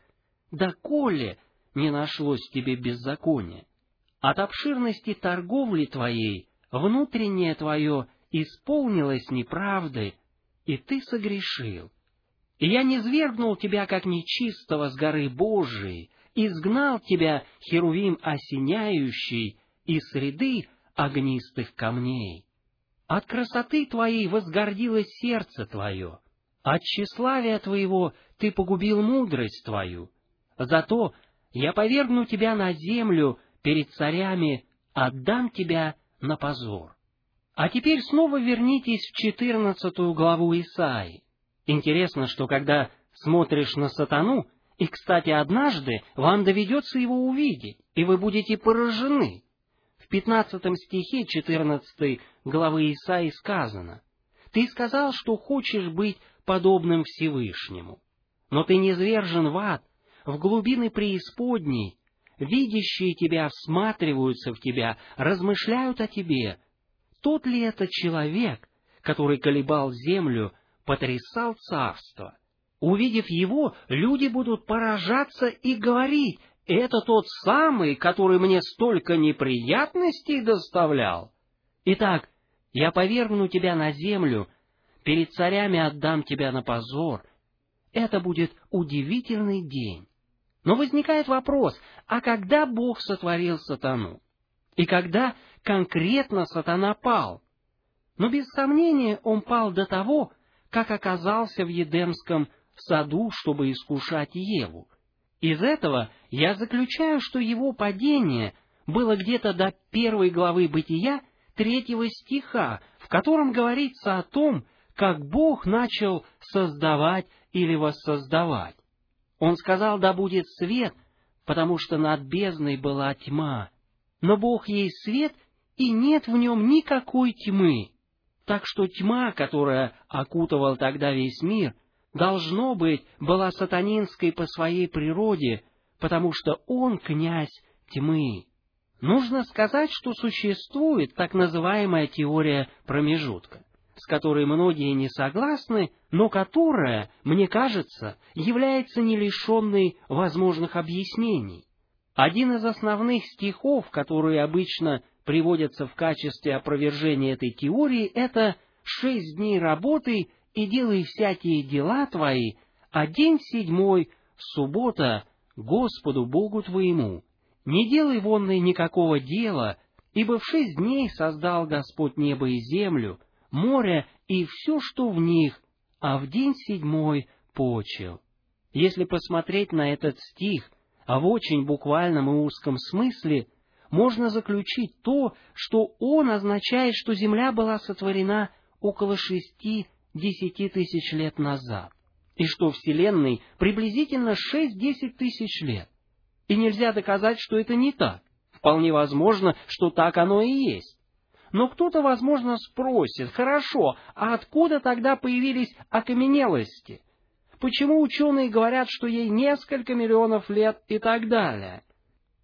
доколе не нашлось в тебе беззакония. От обширности торговли твоей внутреннее твое исполнилось неправдой, и ты согрешил. И я низвергнул тебя, как нечистого, с горы Божией, изгнал тебя, херувим осеняющий, из среды огнистых камней. От красоты твоей возгордилось сердце твое, от тщеславия твоего ты погубил мудрость твою. Зато я повергну тебя на землю перед царями, отдам тебя на позор. А теперь снова вернитесь в четырнадцатую главу Исаии. Интересно, что когда смотришь на сатану, и, кстати, однажды вам доведется его увидеть, и вы будете поражены. В пятнадцатом стихе четырнадцатой главы Исаии сказано: «Ты сказал, что хочешь быть подобным Всевышнему, но ты низвержен в ад, в глубины преисподней, видящие тебя всматриваются в тебя, размышляют о тебе. Тот ли это человек, который колебал землю, потрясал царство? Увидев его, люди будут поражаться и говорить: это тот самый, который мне столько неприятностей доставлял. Итак, я повергну тебя на землю, перед царями отдам тебя на позор». Это будет удивительный день. Но возникает вопрос: а когда Бог сотворил сатану? И когда конкретно сатана пал? Но без сомнения он пал до того, как оказался в Едемском саду, чтобы искушать Еву. Из этого я заключаю, что его падение было где-то до первой главы Бытия, третьего стиха, в котором говорится о том, как Бог начал создавать или воссоздавать. Он сказал: да будет свет, потому что над бездной была тьма. Но Бог есть свет, и нет в нем никакой тьмы. Так что тьма, которая окутывала тогда весь мир, должно быть, была сатанинской по своей природе, потому что он князь тьмы. Нужно сказать, что существует так называемая теория промежутка, с которой многие не согласны, но которая, мне кажется, является не лишенной возможных объяснений. Один из основных стихов, которые обычно приводятся в качестве опровержения этой теории, это «шесть дней работы и делай всякие дела твои, а день седьмой, суббота, Господу Богу твоему. Не делай вонной никакого дела, ибо в шесть дней создал Господь небо и землю, море и все, что в них, а в день седьмой почил». Если посмотреть на этот стих, а в очень буквальном и узком смысле, можно заключить то, что он означает, что земля была сотворена около шести-десяти тысяч лет назад, и что Вселенной приблизительно шесть-десять тысяч лет. И нельзя доказать, что это не так. Вполне возможно, что так оно и есть. Но кто-то, возможно, спросит: хорошо, а откуда тогда появились окаменелости? Почему ученые говорят, что ей несколько миллионов лет и так далее?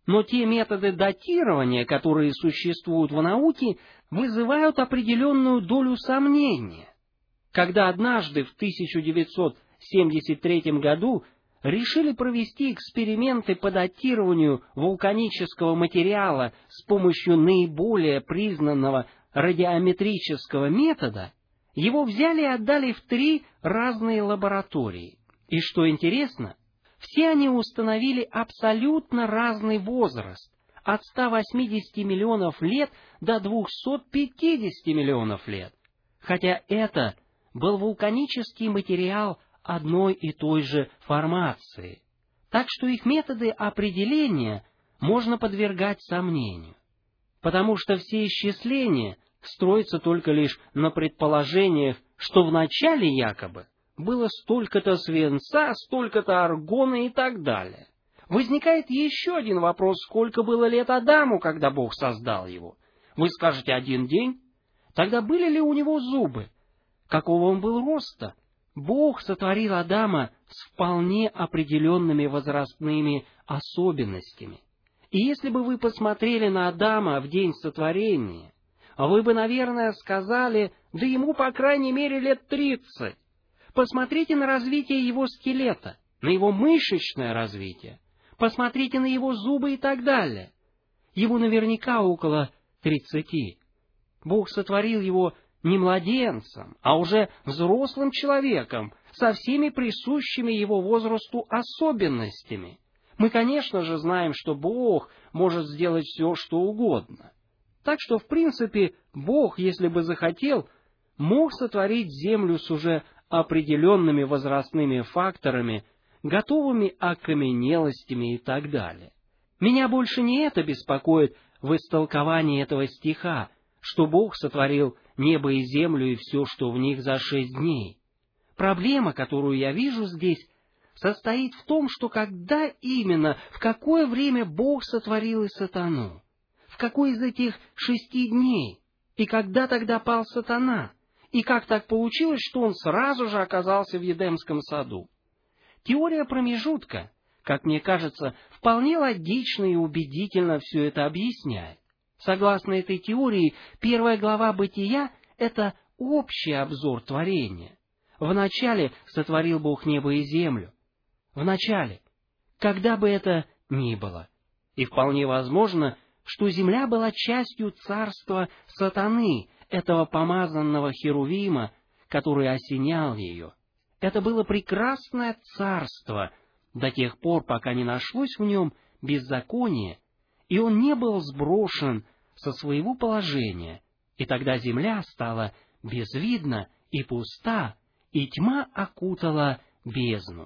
Но те методы датирования, которые существуют в науке, вызывают определенную долю сомнения. Когда однажды в тысяча девятьсот семьдесят третьем году решили провести эксперименты по датированию вулканического материала с помощью наиболее признанного радиометрического метода, его взяли и отдали в три разные лаборатории. И что интересно, все они установили абсолютно разный возраст, от ста восьмидесяти миллионов лет до двухсот пятидесяти миллионов лет, хотя это был вулканический материал одной и той же формации, так что их методы определения можно подвергать сомнению, потому что все исчисления строятся только лишь на предположениях, что вначале якобы было столько-то свинца, столько-то аргона и так далее. Возникает еще один вопрос: сколько было лет Адаму, когда Бог создал его? Вы скажете, один день? Тогда были ли у него зубы? Какого он был роста? Бог сотворил Адама с вполне определенными возрастными особенностями. И если бы вы посмотрели на Адама в день сотворения, вы бы, наверное, сказали, да ему, по крайней мере, лет тридцать. Посмотрите на развитие его скелета, на его мышечное развитие. Посмотрите на его зубы и так далее. Ему наверняка около тридцати. Бог сотворил его не младенцем, а уже взрослым человеком, со всеми присущими его возрасту особенностями. Мы, конечно же, знаем, что Бог может сделать все, что угодно. Так что, в принципе, Бог, если бы захотел, мог сотворить землю с уже определенными возрастными факторами, готовыми окаменелостями и так далее. Меня больше не это беспокоит в истолковании этого стиха, что Бог сотворил небо и землю и все, что в них, за шесть дней. Проблема, которую я вижу здесь, состоит в том, что когда именно, в какое время Бог сотворил и сатану, в какой из этих шести дней, и когда тогда пал сатана, и как так получилось, что он сразу же оказался в Едемском саду. Теория промежутка, как мне кажется, вполне логично и убедительно все это объясняет. Согласно этой теории, первая глава Бытия — это общий обзор творения. Вначале сотворил Бог небо и землю. Вначале, когда бы это ни было. И вполне возможно, что земля была частью царства сатаны, этого помазанного херувима, который осенял ее. Это было прекрасное царство до тех пор, пока не нашлось в нем беззакония, и он не был сброшен со своего положения, и тогда земля стала безвидна и пуста, и тьма окутала бездну.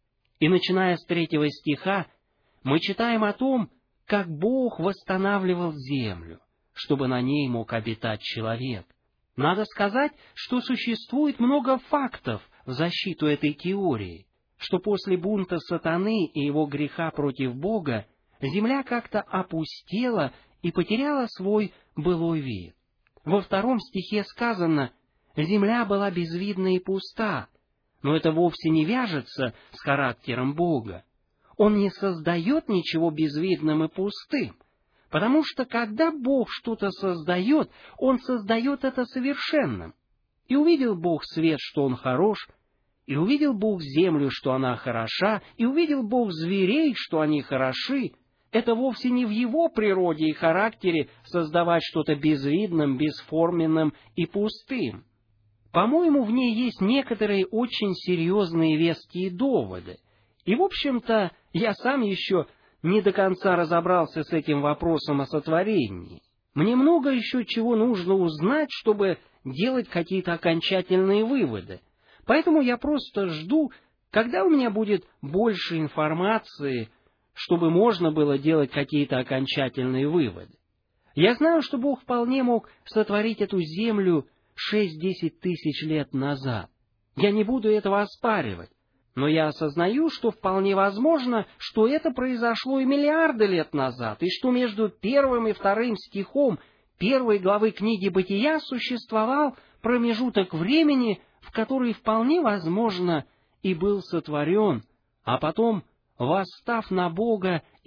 И начиная с третьего стиха, мы читаем о том, как Бог восстанавливал землю, чтобы на ней мог обитать человек. Надо сказать, что существует много фактов в защиту этой теории, что после бунта сатаны и его греха против Бога земля как-то опустела и потеряла свой былой вид. Во втором стихе сказано: «Земля была безвидна и пуста», но это вовсе не вяжется с характером Бога. Он не создает ничего безвидным и пустым, потому что когда Бог что-то создает, Он создает это совершенным. И увидел Бог свет, что он хорош, и увидел Бог землю, что она хороша, и увидел Бог зверей, что они хороши. Это вовсе не в Его природе и характере создавать что-то безвидным, бесформенным и пустым. По-моему, в ней есть некоторые очень серьезные веские доводы. И, в общем-то, я сам еще не до конца разобрался с этим вопросом о сотворении. Мне много еще чего нужно узнать, чтобы делать какие-то окончательные выводы. Поэтому я просто жду, когда у меня будет больше информации, чтобы можно было делать какие-то окончательные выводы. Я знаю, что Бог вполне мог сотворить эту землю шесть-десять тысяч лет назад. Я не буду этого оспаривать, но я осознаю, что вполне возможно, что это произошло и миллиарды лет назад, и что между первым и вторым стихом первой главы книги Бытия существовал промежуток времени, в который вполне возможно и был сотворен, а потом, восстав на Бога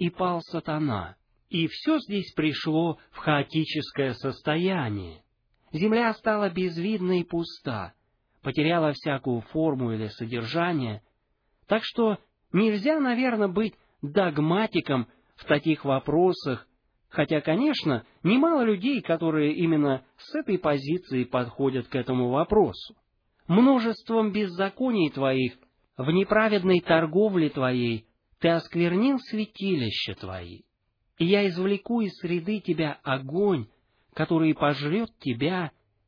и пал сатана. И все здесь пришло в хаотическое состояние. Земля стала безвидна и пуста, потеряла всякую форму или содержание. Так что нельзя, наверное, быть догматиком в таких вопросах, хотя, конечно, немало людей, которые именно с этой позиции подходят к этому вопросу. Множеством беззаконий твоих, в неправедной торговле твоей, ты осквернил святилища твои. И я извлеку из среды тебя огонь, который пожрет тебя,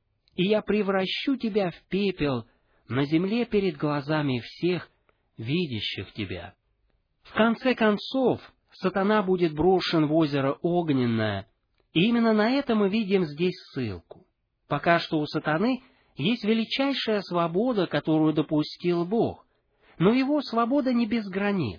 и я превращу тебя в пепел на земле перед глазами всех, видящих тебя. В конце концов, сатана будет брошен в озеро огненное, и именно на это мы видим здесь ссылку. Пока что у сатаны есть величайшая свобода, которую допустил Бог, но его свобода не без границ.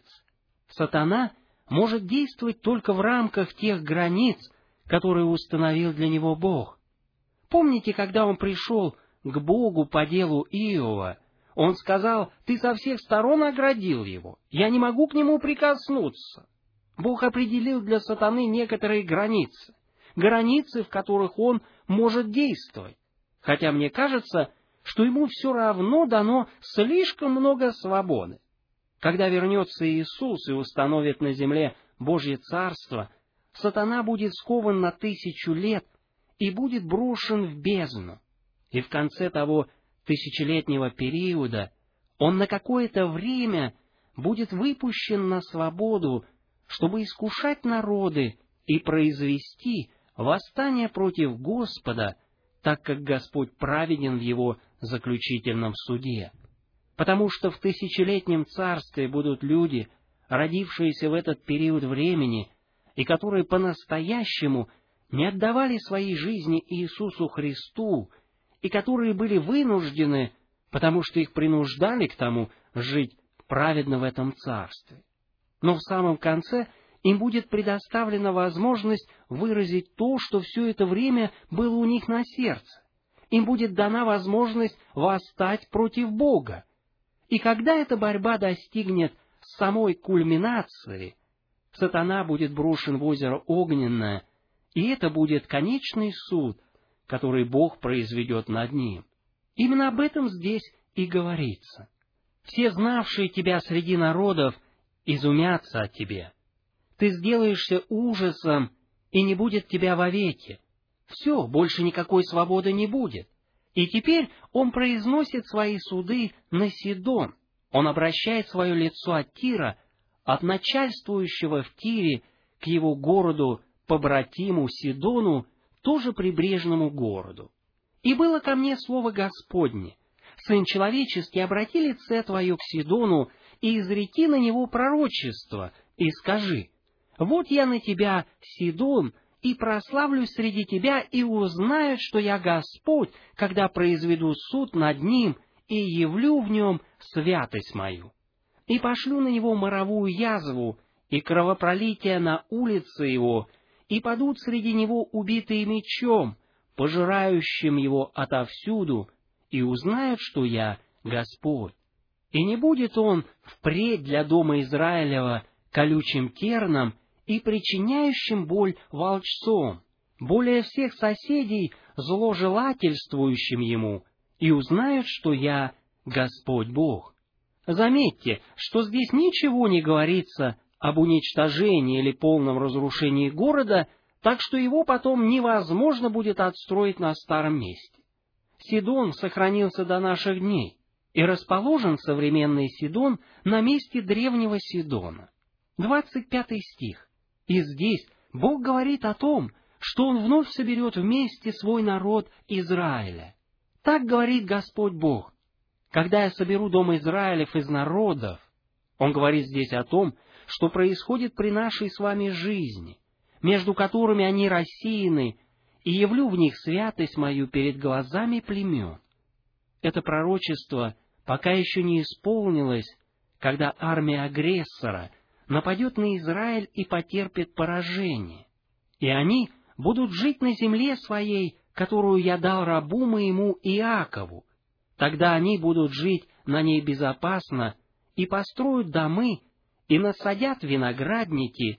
Сатана может действовать только в рамках тех границ, которые установил для него Бог. Помните, когда он пришел к Богу по делу Иова, он сказал: «Ты со всех сторон оградил его, я не могу к нему прикоснуться». Бог определил для сатаны некоторые границы, границы, в которых он может действовать, хотя мне кажется, что ему все равно дано слишком много свободы. Когда вернется Иисус и установит на земле Божье Царство, сатана будет скован на тысячу лет и будет брошен в бездну. И в конце того тысячелетнего периода он на какое-то время будет выпущен на свободу, чтобы искушать народы и произвести восстание против Господа, так как Господь праведен в его заключительном суде. Потому что в тысячелетнем царстве будут люди, родившиеся в этот период времени, и которые по-настоящему не отдавали своей жизни Иисусу Христу, и которые были вынуждены, потому что их принуждали к тому, жить праведно в этом царстве. Но в самом конце им будет предоставлена возможность выразить то, что все это время было у них на сердце. Им будет дана возможность восстать против Бога. И когда эта борьба достигнет самой кульминации, сатана будет брошен в озеро огненное, и это будет конечный суд, который Бог произведет над ним. Именно об этом здесь и говорится. Все знавшие тебя среди народов изумятся о тебе. Ты сделаешься ужасом, и не будет тебя вовеки. Все, больше никакой свободы не будет. И теперь он произносит свои суды на Сидон. Он обращает свое лицо от Тира, от начальствующего в Тире, к его городу, побратиму Сидону, тоже прибрежному городу. «И было ко мне слово Господне: Сын человеческий, обрати лице твое к Сидону, и изреки на него пророчество, и скажи: вот я на тебя, Сидон, и прославлюсь среди тебя, и узнают, что я Господь, когда произведу суд над ним, и явлю в нем святость мою. И пошлю на него моровую язву, и кровопролитие на улице его, и падут среди него убитые мечом, пожирающим его отовсюду, и узнают, что я Господь. И не будет он впредь для дома Израилева колючим терном и причиняющим боль волчцом, более всех соседей зложелательствующим ему, и узнают, что я Господь Бог». Заметьте, что здесь ничего не говорится об уничтожении или полном разрушении города, так что его потом невозможно будет отстроить на старом месте. Сидон сохранился до наших дней, и расположен современный Сидон на месте древнего Сидона. двадцать пятый стих. И здесь Бог говорит о том, что Он вновь соберет вместе свой народ Израиля. Так говорит Господь Бог: «Когда я соберу дом Израилев из народов», Он говорит здесь о том, что происходит при нашей с вами жизни, между которыми они рассеяны, и явлю в них святость мою перед глазами племен. Это пророчество пока еще не исполнилось, когда армия агрессора нападет на Израиль и потерпит поражение, и они будут жить на земле своей, которую я дал рабу моему Иакову. Тогда они будут жить на ней безопасно, и построят домы, и насадят виноградники,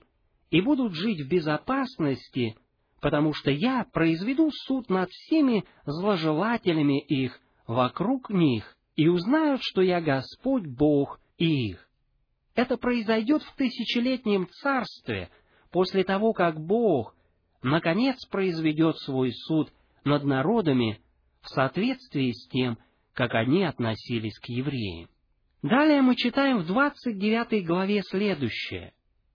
и будут жить в безопасности, потому что я произведу суд над всеми зложелателями их вокруг них, и узнают, что я Господь Бог их. Это произойдет в тысячелетнем царстве, после того, как Бог, наконец, произведет свой суд над народами в соответствии с тем, как они относились к евреям. Далее мы читаем в двадцать девятой главе следующее.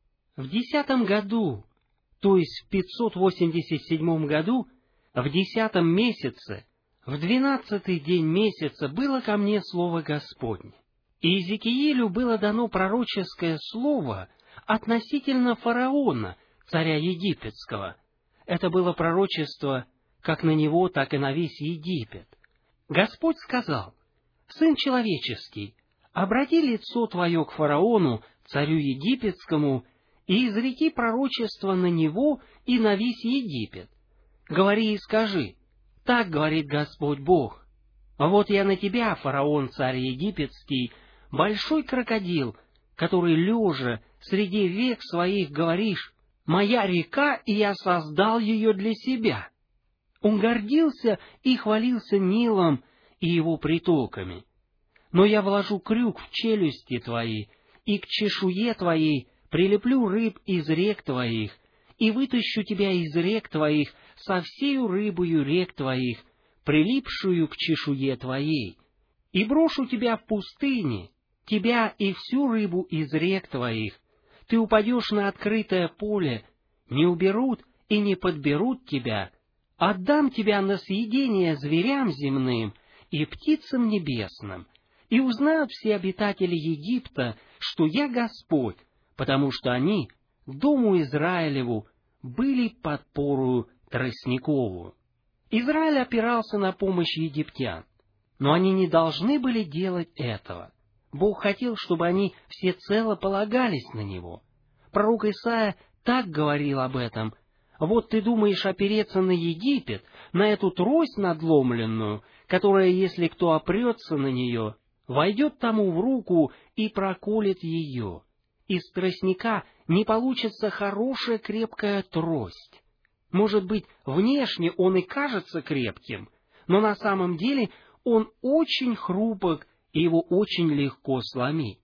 В десятом году, то есть в пятьсот восемьдесят седьмом году, в десятом месяце, в двенадцатый день месяца было ко мне слово Господне. И Иезекиилю было дано пророческое слово относительно фараона, царя египетского. Это было пророчество как на него, так и на весь Египет. Господь сказал: «Сын человеческий, обрати лицо твое к фараону, царю египетскому, и изреки пророчество на него и на весь Египет. Говори и скажи: так говорит Господь Бог. Вот я на тебя, фараон, царь египетский, большой крокодил, который, лежа среди век своих, говоришь: моя река, и я создал ее для себя». Он гордился и хвалился Нилом и его притоками. Но я вложу крюк в челюсти твои, и к чешуе твоей прилеплю рыб из рек твоих, и вытащу тебя из рек твоих со всею рыбою рек твоих, прилипшую к чешуе твоей, и брошу тебя в пустыне, тебя и всю рыбу из рек твоих. Ты упадешь на открытое поле, не уберут и не подберут тебя. Отдам тебя на съедение зверям земным и птицам небесным, и узнают все обитатели Египта, что я Господь, потому что они дому Израилеву были подпорою тростниковую. Израиль опирался на помощь египтян, но они не должны были делать этого. Бог хотел, чтобы они всецело полагались на Него. Пророк Исаия так говорил об этом: «Вот ты думаешь опереться на Египет, на эту трость надломленную, которая, если кто опрется на нее, войдет тому в руку и проколет ее. Из тростника не получится хорошая крепкая трость. Может быть, внешне он и кажется крепким, но на самом деле он очень хрупок, и его очень легко сломить.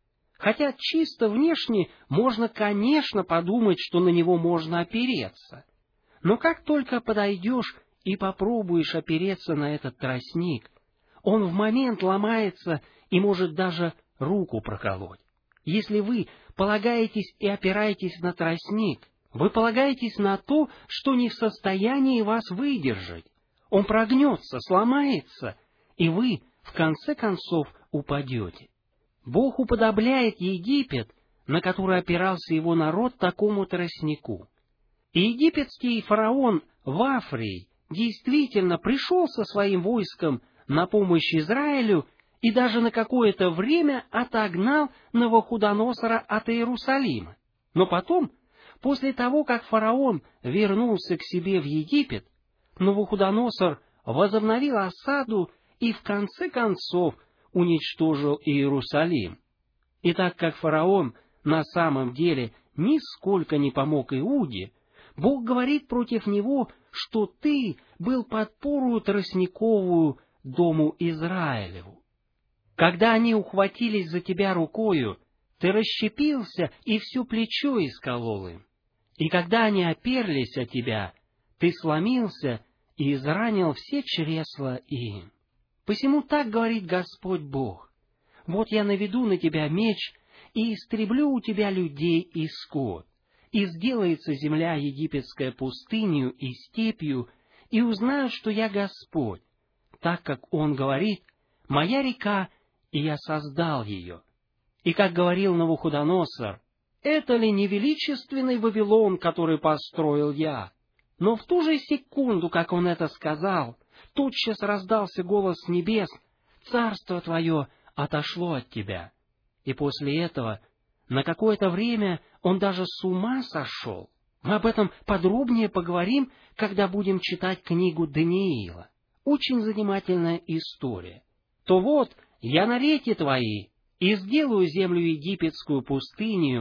Хотя чисто внешне можно, конечно, подумать, что на него можно опереться. Но как только подойдешь и попробуешь опереться на этот тростник, он в момент ломается и может даже руку проколоть. Если вы полагаетесь и опираетесь на тростник, вы полагаетесь на то, что не в состоянии вас выдержать. Он прогнется, сломается, и вы, в конце концов, упадете. Бог уподобляет Египет, на который опирался его народ, такому тростнику. И египетский фараон Вафрий действительно пришел со своим войском на помощь Израилю и даже на какое-то время отогнал Навуходоносора от Иерусалима. Но потом, после того, как фараон вернулся к себе в Египет, Навуходоносор возобновил осаду и в конце концов уничтожил Иерусалим. И так как фараон на самом деле нисколько не помог Иуде, Бог говорит против него, что ты был подпорою тростниковую дому Израилеву. Когда они ухватились за тебя рукою, ты расщепился и все плечо исколол им. И когда они оперлись о тебя, ты сломился и изранил все чресла им. Посему так говорит Господь Бог: вот я наведу на тебя меч и истреблю у тебя людей и скот, и сделается земля египетская пустынью и степью, и узнают, что я Господь, так как Он говорит: моя река, и я создал ее. И как говорил Навуходоносор: это ли не величественный Вавилон, который построил я? Но в ту же секунду, как он это сказал, тотчас раздался голос с небес: «Царство твое отошло от тебя». И после этого на какое-то время он даже с ума сошел. Мы об этом подробнее поговорим, когда будем читать книгу Даниила. Очень занимательная история. То вот, я на реки твои и сделаю землю египетскую пустынью,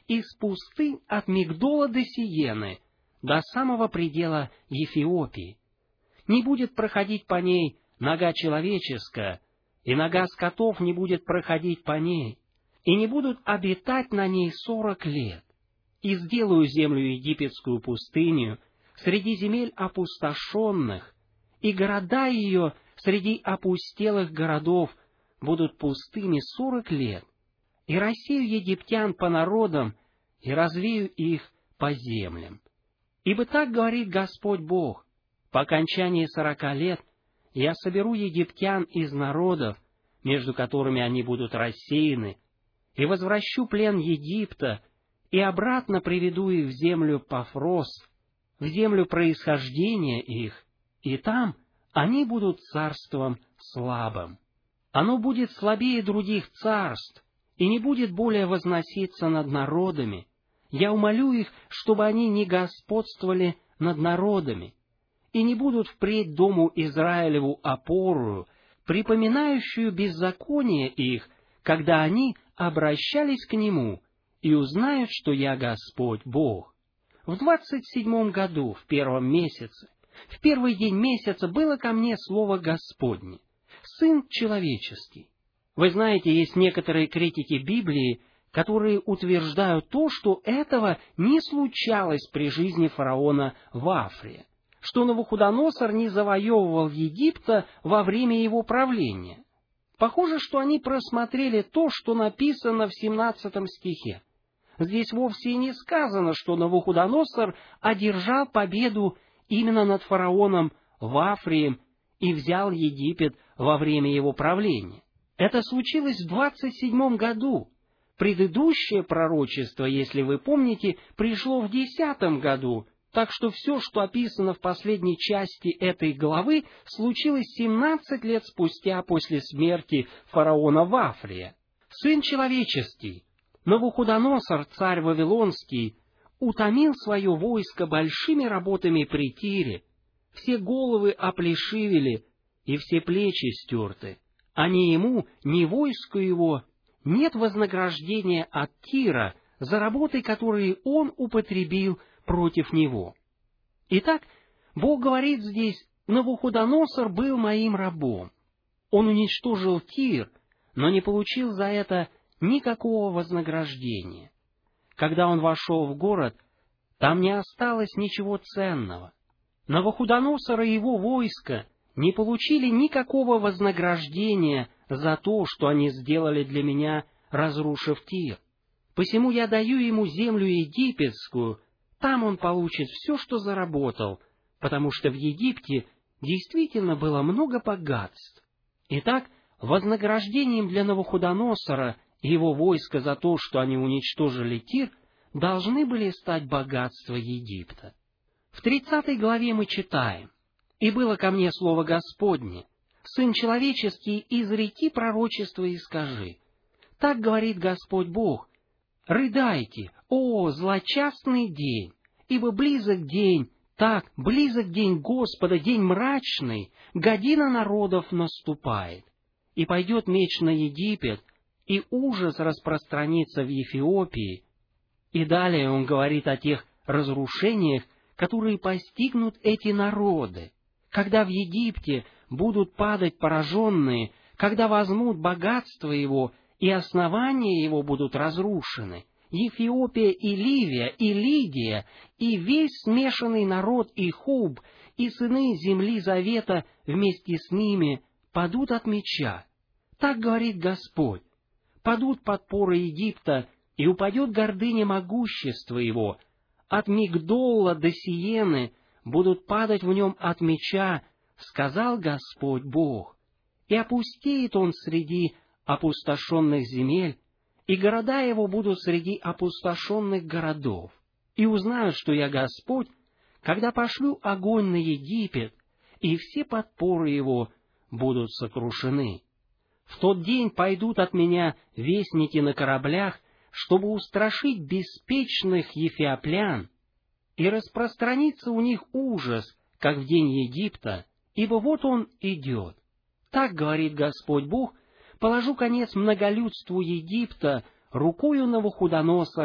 из пустынь от Мигдола до Сиены, до самого предела Ефиопии. Не будет проходить по ней нога человеческая, и нога скотов не будет проходить по ней, и не будут обитать на ней сорок лет. И сделаю землю египетскую пустыню среди земель опустошенных, и города ее среди опустелых городов будут пустыми сорок лет, и рассею египтян по народам, и развею их по землям. Ибо так говорит Господь Бог: по окончании сорока лет я соберу египтян из народов, между которыми они будут рассеяны, и возвращу плен Египта, и обратно приведу их в землю Пафрос, в землю происхождения их, и там они будут царством слабым. Оно будет слабее других царств, и не будет более возноситься над народами. Я умолю их, чтобы они не господствовали над народами, и не будут впредь дому Израилеву опорою, припоминающую беззаконие их, когда они обращались к нему, и узнают, что я Господь Бог. В двадцать седьмом году, в первом месяце, в первый день месяца было ко мне слово Господне: Сын человеческий. Вы знаете, есть некоторые критики Библии, которые утверждают то, что этого не случалось при жизни фараона Вафрия, что Навуходоносор не завоевывал Египта во время его правления. Похоже, что они просмотрели то, что написано в семнадцатом стихе. Здесь вовсе не сказано, что Навуходоносор одержал победу именно над фараоном Вафрием и взял Египет во время его правления. Это случилось в двадцать седьмом году. Предыдущее пророчество, если вы помните, пришло в десятом году, так что все, что описано в последней части этой главы, случилось семнадцать лет спустя после смерти фараона Вафрия. Сын человеческий, Навуходоносор, царь Вавилонский, утомил свое войско большими работами при Тире, все головы оплешивели и все плечи стерты, а ни ему, ни войску его нет вознаграждения от Тира за работы, которые он употребил против него. Итак, Бог говорит здесь: Навуходоносор был моим рабом. Он уничтожил Тир, но не получил за это никакого вознаграждения. Когда он вошел в город, там не осталось ничего ценного. Навуходоносор и его войско не получили никакого вознаграждения за то, что они сделали для меня, разрушив Тир. Посему я даю ему землю египетскую, там он получит все, что заработал, потому что в Египте действительно было много богатств. Итак, вознаграждением для Навуходоносора и его войска за то, что они уничтожили Тир, должны были стать богатства Египта. В тридцатой главе мы читаем: «И было ко мне слово Господне: Сын человеческий, изреки пророчество и скажи: так говорит Господь Бог, рыдайте, о, злочастный день, ибо близок день, так, близок день Господа, день мрачный, година народов наступает. И пойдет меч на Египет, и ужас распространится в Эфиопии». И далее он говорит о тех разрушениях, которые постигнут эти народы, когда в Египте будут падать пораженные, когда возьмут богатство его, и основания его будут разрушены. Эфиопия и Ливия, и Лидия, и весь смешанный народ и Хуб, и сыны земли завета вместе с ними падут от меча. Так говорит Господь: падут подпоры Египта, и упадет гордыня могущества его. От Мигдола до Сиены будут падать в нем от меча, сказал Господь Бог. И опустеет он среди опустошенных земель, и города его будут среди опустошенных городов. И узнают, что я Господь, когда пошлю огонь на Египет, и все подпоры его будут сокрушены. В тот день пойдут от меня вестники на кораблях, чтобы устрашить беспечных ефиоплян, и распространится у них ужас, как в день Египта, ибо вот он идет. Так говорит Господь Бог: положу конец многолюдству Египта рукою Навуходоносора,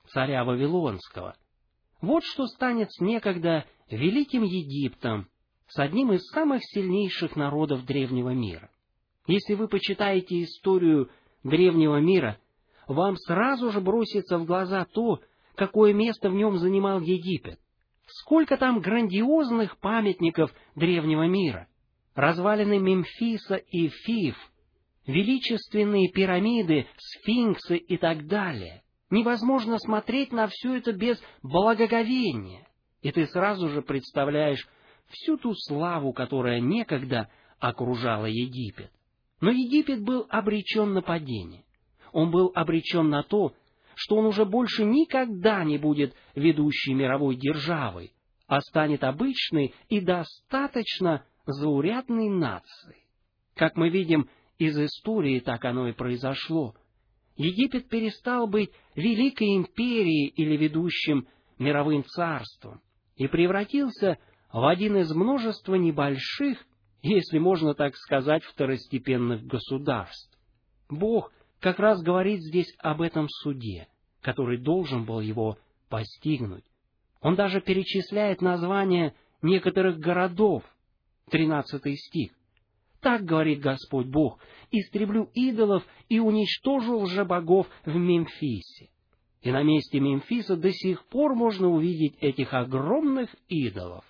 царя Вавилонского. Вот что станет с некогда великим Египтом, с одним из самых сильнейших народов древнего мира. Если вы почитаете историю древнего мира, вам сразу же бросится в глаза то, какое место в нем занимал Египет. Сколько там грандиозных памятников древнего мира, развалины Мемфиса и Фив, величественные пирамиды, сфинксы и так далее. Невозможно смотреть на все это без благоговения, и ты сразу же представляешь всю ту славу, которая некогда окружала Египет. Но Египет был обречен на падение. Он был обречен на то, что он уже больше никогда не будет ведущей мировой державой, а станет обычной и достаточно заурядной нацией. Как мы видим из истории, так оно и произошло. Египет перестал быть великой империей или ведущим мировым царством и превратился в один из множества небольших, если можно так сказать, второстепенных государств. Бог как раз говорит здесь об этом суде, который должен был его постигнуть. Он даже перечисляет названия некоторых городов. тринадцатый стих. «Так, говорит Господь Бог, истреблю идолов и уничтожу лжебогов в Мемфисе». И на месте Мемфиса до сих пор можно увидеть этих огромных идолов.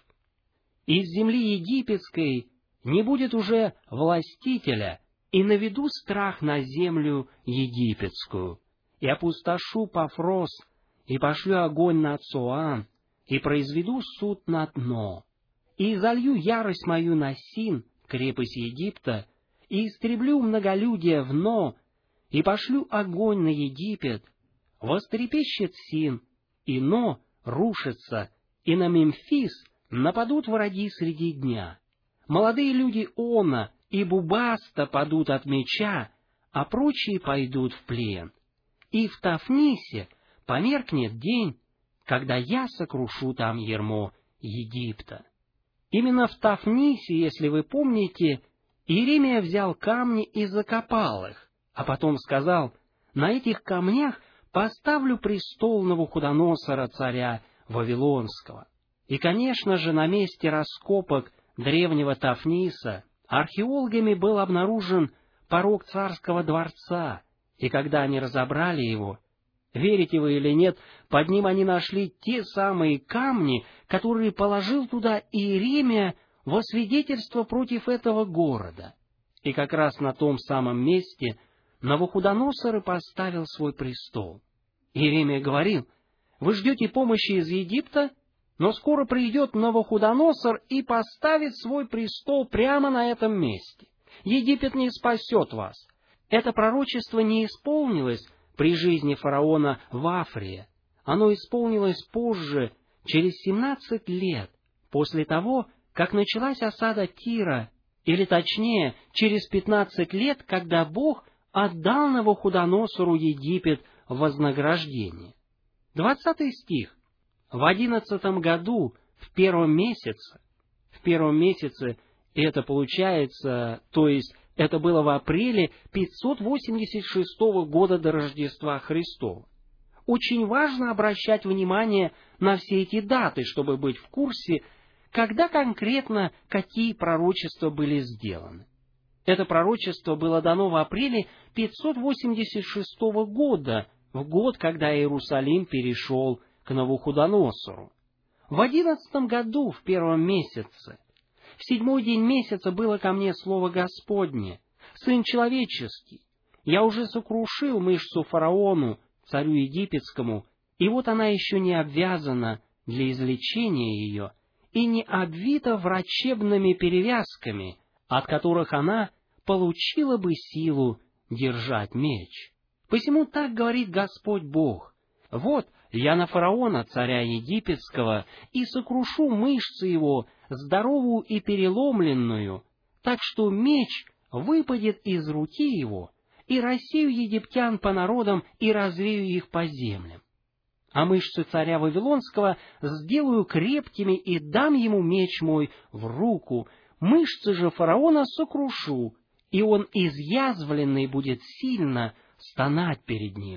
Из земли египетской не будет уже властителя, и наведу страх на землю египетскую, и опустошу Пафрос, и пошлю огонь на Цоан, и произведу суд на дно, и изолью ярость мою на Син, крепость Египта, и истреблю многолюдие в Но, и пошлю огонь на Египет, вострепещет Син, и Но рушится, и на Мемфис нападут враги среди дня. Молодые люди Она и Бубаста падут от меча, а прочие пойдут в плен. И в Тафнисе померкнет день, когда я сокрушу там ярмо Египта. Именно в Тафнисе, если вы помните, Иеремия взял камни и закопал их, а потом сказал: «На этих камнях поставлю престол Навуходоносора, царя Вавилонского». И, конечно же, на месте раскопок древнего Тафниса археологами был обнаружен порог царского дворца, и когда они разобрали его, верите вы или нет, под ним они нашли те самые камни, которые положил туда Иеремия во свидетельство против этого города. И как раз на том самом месте Навуходоносор и поставил свой престол. Иеремия говорил: «Вы ждете помощи из Египта, но скоро придет Навуходоносор и поставит свой престол прямо на этом месте. Египет не спасет вас». Это пророчество не исполнилось при жизни фараона Вафрия. Оно исполнилось позже, через семнадцать лет, после того, как началась осада Тира, или точнее, через пятнадцать лет, когда Бог отдал Навуходоносору Египет в вознаграждение. Двадцатый стих. «В одиннадцатом году, в первом месяце», в первом месяце это получается, то есть это было в апреле пятьсот восемьдесят шестого года до Рождества Христова. Очень важно обращать внимание на все эти даты, чтобы быть в курсе, когда конкретно какие пророчества были сделаны. Это пророчество было дано в апреле пятьсот восемьдесят шестого года, в год, когда Иерусалим перешел к Навуходоносору. В одиннадцатом году, в первом месяце, в седьмой день месяца было ко мне слово Господне: «Сын человеческий, я уже сокрушил мышцу фараону, царю египетскому, и вот она еще не обвязана для излечения ее и не обвита врачебными перевязками, от которых она получила бы силу держать меч. Посему так говорит Господь Бог: вот я на фараона, царя египетского, и сокрушу мышцы его, здоровую и переломленную, так что меч выпадет из руки его, и рассею египтян по народам и развею их по землям. А мышцы царя Вавилонского сделаю крепкими и дам ему меч мой в руку, мышцы же фараона сокрушу, и он изъязвленный будет сильно стонать перед ним.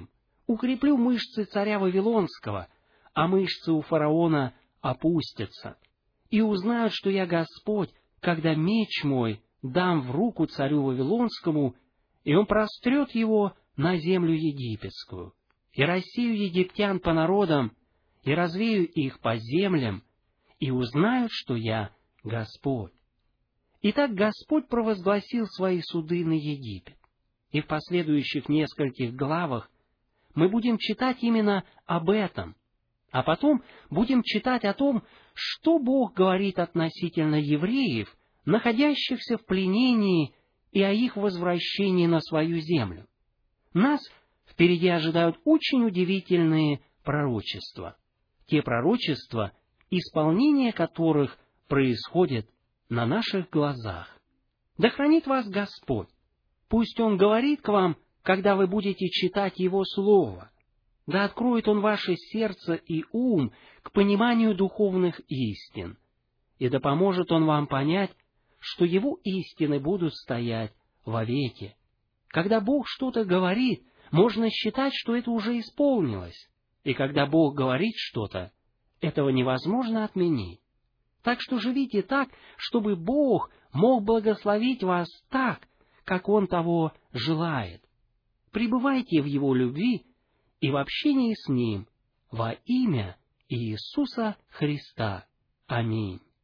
укреплю мышцы царя Вавилонского, а мышцы у фараона опустятся. И узнают, что я Господь, когда меч мой дам в руку царю Вавилонскому, и он прострет его на землю египетскую, и рассею египтян по народам, и развею их по землям, и узнают, что я Господь». Итак, Господь провозгласил свои суды на Египет. И в последующих нескольких главах мы будем читать именно об этом, а потом будем читать о том, что Бог говорит относительно евреев, находящихся в пленении, и о их возвращении на свою землю. Нас впереди ожидают очень удивительные пророчества. Те пророчества, исполнение которых происходит на наших глазах. Да хранит вас Господь! Пусть Он говорит к вам, когда вы будете читать Его Слово. Да откроет Он ваше сердце и ум к пониманию духовных истин. И да поможет Он вам понять, что Его истины будут стоять вовеки. Когда Бог что-то говорит, можно считать, что это уже исполнилось. И когда Бог говорит что-то, этого невозможно отменить. Так что живите так, чтобы Бог мог благословить вас так, как Он того желает. Пребывайте в Его любви и в общении с Ним во имя Иисуса Христа. Аминь.